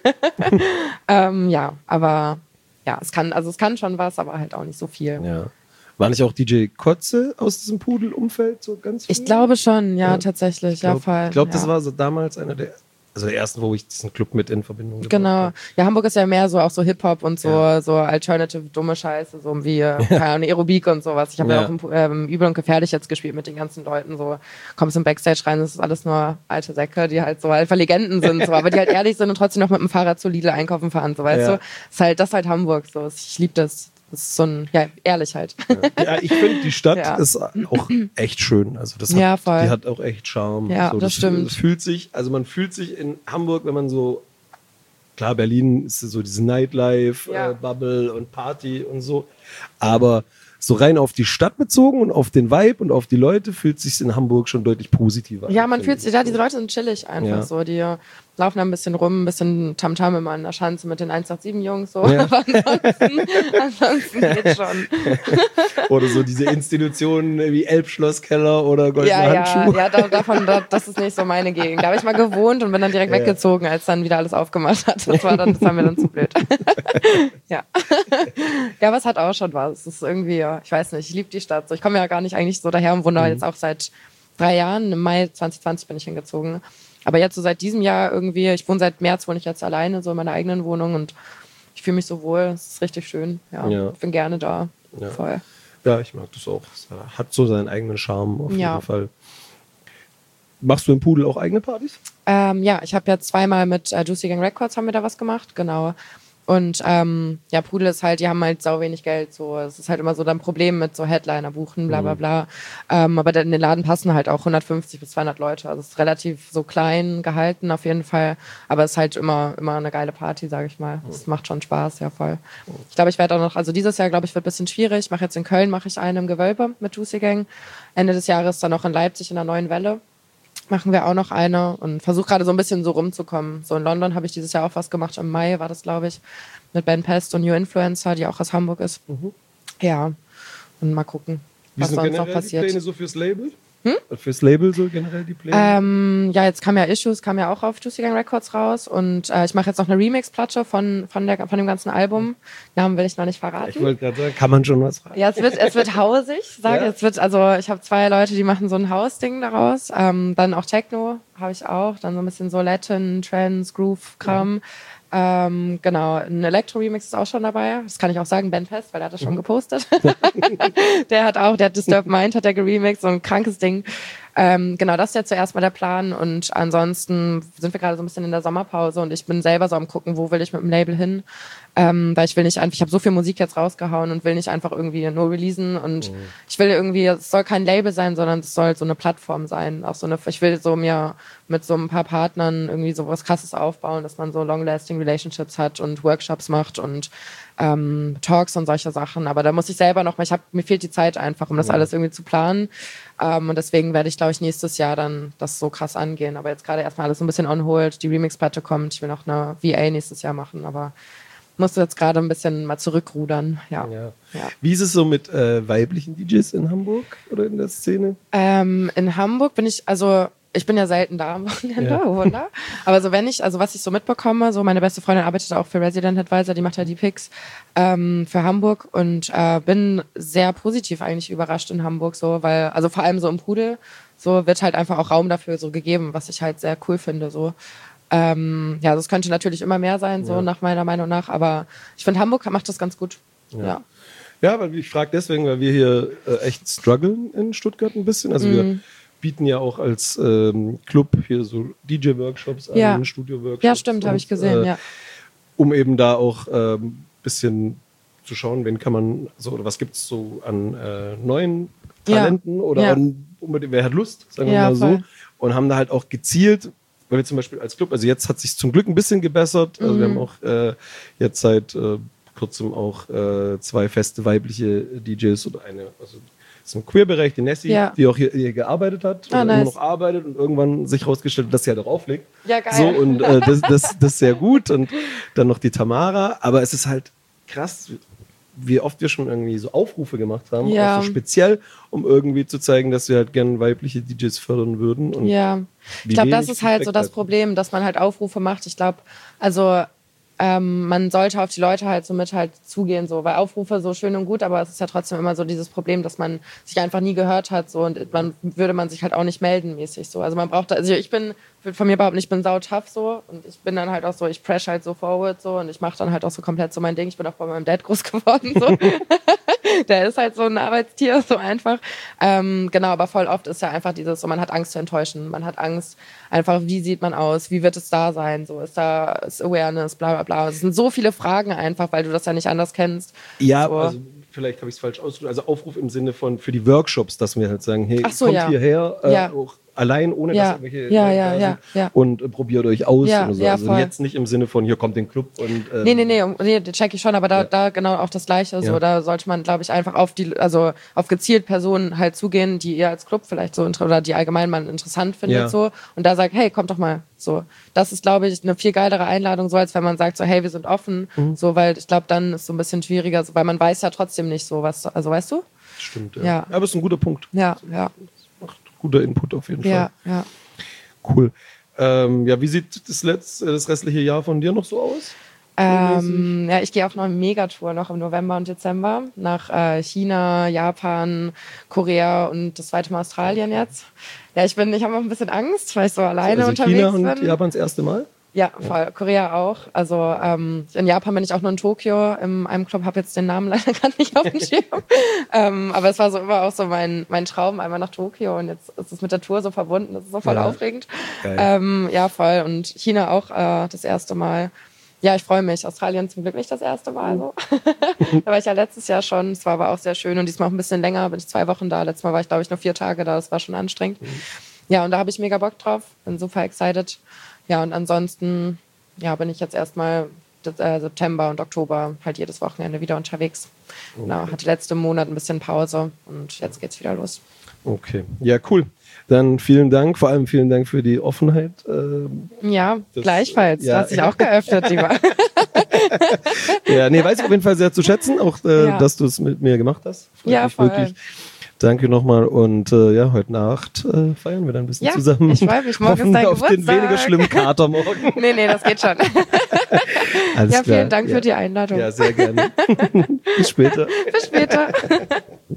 ähm, ja, aber ja, es kann, also es kann schon was, aber halt auch nicht so viel. Ja. War nicht auch D J Kotze aus diesem Pudel-Umfeld so ganz Ich viel? glaube schon, ja, Ja. tatsächlich, Ich glaube, ja, voll. glaub, das ja. war so damals einer der, also der ersten, wo ich diesen Club mit in Verbindung gebracht Genau. habe. Ja, Hamburg ist ja mehr so auch so Hip-Hop und so, Ja. so alternative dumme Scheiße, so wie äh, keine Ahnung, Aerobik und sowas. Ich habe ja. Ja. auch im, ähm, Übel und Gefährlich jetzt gespielt mit den ganzen Leuten. So kommst im Backstage rein, das ist alles nur alte Säcke, die halt so einfach Legenden sind, so, aber die halt ehrlich sind und trotzdem noch mit dem Fahrrad zu Lidl einkaufen fahren, so weißt Ja. du. Ist halt, das ist halt Hamburg so. Ich liebe das. Das ist so ein, ja, ehrlich halt. Ja, ich finde, die Stadt Ja. ist auch echt schön. Also das hat, Ja, voll. die hat auch echt Charme. Ja, so, das stimmt. Das fühlt sich, also man fühlt sich in Hamburg, wenn man so, klar, Berlin ist so diese Nightlife-Bubble Ja. und Party und so, aber so rein auf die Stadt bezogen und auf den Vibe und auf die Leute fühlt sich in Hamburg schon deutlich positiver an. Ja, man finde fühlt ich. sich, ja, diese Leute sind chillig einfach Ja. so. Die laufen da ein bisschen rum, ein bisschen Tamtam immer in der Schanze mit den eins acht sieben Jungs so. Ja. Aber ansonsten, ansonsten geht's schon. Oder so diese Institutionen wie Elbschlosskeller oder Goldene Ja, ja, Handschuhe. ja, da, davon, da, das ist nicht so meine Gegend. Da habe ich mal gewohnt und bin dann direkt Ja. weggezogen, als dann wieder alles aufgemacht hat. Das war dann, das war mir dann zu blöd. ja. Ja, aber es hat auch schon was. Es ist irgendwie, ja, ich weiß nicht, ich liebe die Stadt. So, ich komme ja gar nicht eigentlich so daher und wohne Mhm. jetzt auch seit drei Jahren. Im Mai zwanzig zwanzig bin ich hingezogen. Aber jetzt so seit diesem Jahr irgendwie, ich wohne seit März, wohne ich jetzt alleine so in meiner eigenen Wohnung und ich fühle mich so wohl. Es ist richtig schön. Ja, Ja. ich bin gerne da. Ja. Voll. Ja, ich mag das auch. Es hat so seinen eigenen Charme auf Ja. jeden Fall. Machst du im Pudel auch eigene Partys? Ähm, ja, ich habe ja zweimal mit äh, Juicy Gang Records haben wir da was gemacht, genau. Und ähm, ja, Pudel ist halt, die haben halt sau wenig Geld, so. Es ist halt immer so dann ein Problem mit so Headliner buchen, bla bla bla. Ähm, aber in den Laden passen halt auch hundertfünfzig bis zweihundert Leute. Also es ist relativ so klein gehalten auf jeden Fall. Aber es ist halt immer, immer eine geile Party, sage ich mal. Es macht schon Spaß, ja voll. Ich glaube, ich werde auch noch, also dieses Jahr, glaube ich, wird ein bisschen schwierig. Ich mache jetzt in Köln, mache ich eine im Gewölbe mit Juicy Gang. Ende des Jahres dann noch in Leipzig in der Neuen Welle. Machen wir auch noch eine und versuche gerade so ein bisschen so rumzukommen. So in London habe ich dieses Jahr auch was gemacht. Im Mai war das, glaube ich, mit Ben Pest und New Influencer, die auch aus Hamburg ist. Ja, und mal gucken, Wie was sind sonst noch generell die passiert. Pläne so fürs Label? Fürs Label so generell die Pläne? Ähm, ja, jetzt kam ja Issues, kam ja auch auf Juicy Gang Records raus und äh, ich mache jetzt noch eine Remix-Platte von, von, der, von dem ganzen Album. Namen will ich noch nicht verraten. Ich wollte gerade sagen, kann man schon was fragen? Ja, es wird, es wird hausig, sage Ja. ich. Es wird, also ich habe zwei Leute, die machen so ein Hausding daraus. Ähm, dann auch Techno habe ich auch. Dann so ein bisschen so Latin, Trance, Groove-Kram. Ähm, genau, ein Elektro-Remix ist auch schon dabei. Das kann ich auch sagen, Ben Fest, weil er hat das schon gepostet. Der hat auch, der hat Disturbed Mind, hat der geremixed, so ein krankes Ding. Ähm, genau, das ist jetzt zuerst mal der Plan und ansonsten sind wir gerade so ein bisschen in der Sommerpause und ich bin selber so am gucken, wo will ich mit dem Label hin, ähm, weil ich will nicht einfach, ich habe so viel Musik jetzt rausgehauen und will nicht einfach irgendwie nur releasen und mhm. ich will irgendwie, es soll kein Label sein, sondern es soll so eine Plattform sein, auch so eine, ich will so mir mit so ein paar Partnern irgendwie so was Krasses aufbauen, dass man so long-lasting Relationships hat und Workshops macht und ähm, Talks und solche Sachen, aber da muss ich selber noch mal, ich hab, mir fehlt die Zeit einfach, um das ja. alles irgendwie zu planen ähm, und deswegen werde ich, glaube ich, nächstes Jahr dann das so krass angehen, aber jetzt gerade erstmal alles so ein bisschen on hold, die Remix-Platte kommt, ich will noch eine V A nächstes Jahr machen, aber musst du jetzt gerade ein bisschen mal zurückrudern, ja. ja. ja. Wie ist es so mit äh, weiblichen D Js in Hamburg oder in der Szene? Ähm, in Hamburg bin ich, also ich bin ja selten da am Wochenende, ja. Wunder. Aber so wenn ich, also was ich so mitbekomme, so meine beste Freundin arbeitet auch für Resident Advisor, die macht ja die Picks ähm, für Hamburg und äh, bin sehr positiv eigentlich überrascht in Hamburg, so, weil, also vor allem so im Pudel, so wird halt einfach auch Raum dafür so gegeben, was ich halt sehr cool finde, so. Ähm, ja, das könnte natürlich immer mehr sein, so ja. nach meiner Meinung nach, aber ich finde, Hamburg macht das ganz gut. Ja, ja, ja weil ich frage deswegen, weil wir hier äh, echt strugglen in Stuttgart ein bisschen. Also mm. wir bieten ja auch als ähm, Club hier so D J-Workshops an, ja. Studio-Workshops. Ja, stimmt, habe ich gesehen, äh, ja. Um eben da auch ein ähm, bisschen zu schauen, wen kann man, so, oder was gibt es so an äh, neuen Talenten ja. oder ja. an, wer hat Lust, sagen wir ja, mal voll. so. Und haben da halt auch gezielt, weil wir zum Beispiel als Club, also jetzt hat sich zum Glück ein bisschen gebessert. Also mhm. wir haben auch äh, jetzt seit äh, kurzem auch äh, zwei feste weibliche D Js oder eine, also das ist ein Queer-Bereich, die Nessie, ja. die auch hier, hier gearbeitet hat ah, und nice. immer noch arbeitet und irgendwann sich herausgestellt hat, dass sie halt auch auflegt. Ja, geil. So, und äh, das, das, das ist sehr gut. Und dann noch die Tamara. Aber es ist halt krass, wie oft wir schon irgendwie so Aufrufe gemacht haben, ja. auch so speziell, um irgendwie zu zeigen, dass wir halt gerne weibliche D Js fördern würden. Und ja, ich glaube, das ist halt so das Problem, dass man halt Aufrufe macht. Ich glaube, also ähm, man sollte auf die Leute halt so mit halt zugehen, so, weil Aufrufe so schön und gut, aber es ist ja trotzdem immer so dieses Problem, dass man sich einfach nie gehört hat, so, und man würde man sich halt auch nicht melden mäßig, so. Also man braucht da, also ich bin, würde von mir behaupten, ich bin sau tough, so, und ich bin dann halt auch so, ich press halt so forward, so, und ich mache dann halt auch so komplett so mein Ding. Ich bin auch bei meinem Dad groß geworden, so. Der ist halt so ein Arbeitstier, so einfach. Ähm, genau, aber voll oft ist ja einfach dieses, so, man hat Angst zu enttäuschen, man hat Angst, einfach, wie sieht man aus, wie wird es da sein, so, ist da ist Awareness, bla bla bla. Es sind so viele Fragen einfach, weil du das ja nicht anders kennst. Ja, so. Also vielleicht habe ich es falsch ausgedrückt, also Aufruf im Sinne von für die Workshops, dass wir halt sagen, hey, so, kommt ja. hierher, äh, ja. auch allein, ohne ja. dass irgendwelche ja, Leute ja, da ja, sind ja. und äh, probiert euch aus. Ja, oder so. ja, Also voll. jetzt nicht im Sinne von, hier kommt den Club und ähm, nee, nee, nee, nee, das check ich schon, aber da, ja. da genau auch das Gleiche. So, ja. da sollte man, glaube ich, einfach auf die, also auf gezielt Personen halt zugehen, die ihr als Club vielleicht so oder die allgemein man interessant findet, ja. so, und da sagt, hey, kommt doch mal. So, das ist, glaube ich, eine viel geilere Einladung, so als wenn man sagt, so, hey, wir sind offen, mhm. so, weil ich glaube, dann ist so ein bisschen schwieriger, so, weil man weiß ja trotzdem nicht so, was, also weißt du? Stimmt, ja. ja. ja aber es ist ein guter Punkt. Ja, ja. Das macht guter Input auf jeden ja, Fall. Ja, cool. Ähm, ja, wie sieht das, letzte, das restliche Jahr von dir noch so aus? Ähm, ja, ich gehe auf eine Megatour noch im November und Dezember nach äh, China, Japan, Korea und das zweite Mal Australien jetzt. Ja, ich bin, ich habe auch ein bisschen Angst, weil ich so alleine also unterwegs China bin. China und Japan das erste Mal? Ja, voll. Korea auch. Also ähm, in Japan bin ich auch nur in Tokio in einem Club, habe jetzt den Namen leider gar nicht auf dem Schirm. ähm, aber es war so immer auch so mein mein Traum, einmal nach Tokio, und jetzt ist es mit der Tour so verbunden, das ist so voll ja. aufregend. Ähm, ja, voll. Und China auch äh, das erste Mal. Ja, ich freue mich. Australien zum Glück nicht das erste Mal. So. Da war ich ja letztes Jahr schon. Es war aber auch sehr schön. Und diesmal auch ein bisschen länger. Bin ich zwei Wochen da. Letztes Mal war ich, glaube ich, nur vier Tage da. Das war schon anstrengend. Mhm. Ja, und da habe ich mega Bock drauf. Bin super excited. Ja, und ansonsten ja, bin ich jetzt erstmal äh, September und Oktober halt jedes Wochenende wieder unterwegs. Okay. Genau, hatte letzten Monat ein bisschen Pause. Und jetzt geht's wieder los. Okay, ja, cool. Dann vielen Dank, vor allem vielen Dank für die Offenheit. Ähm, ja, das, gleichfalls. Ja. Du hast dich auch geöffnet, lieber. Ja, nee, weiß ich auf jeden Fall sehr zu schätzen, auch äh, ja. dass du es mit mir gemacht hast. Freut ja, mich voll. Wirklich. Danke nochmal, und äh, ja, heute Nacht äh, feiern wir dann ein bisschen ja, zusammen. Ich freue mich, morgen Hoffen ist dein auf Geburtstag. Den weniger schlimmen Kater morgen. nee, nee, das geht schon. Alles ja, vielen klar. Dank ja. für die Einladung. Ja, sehr gerne. Bis später. Bis später.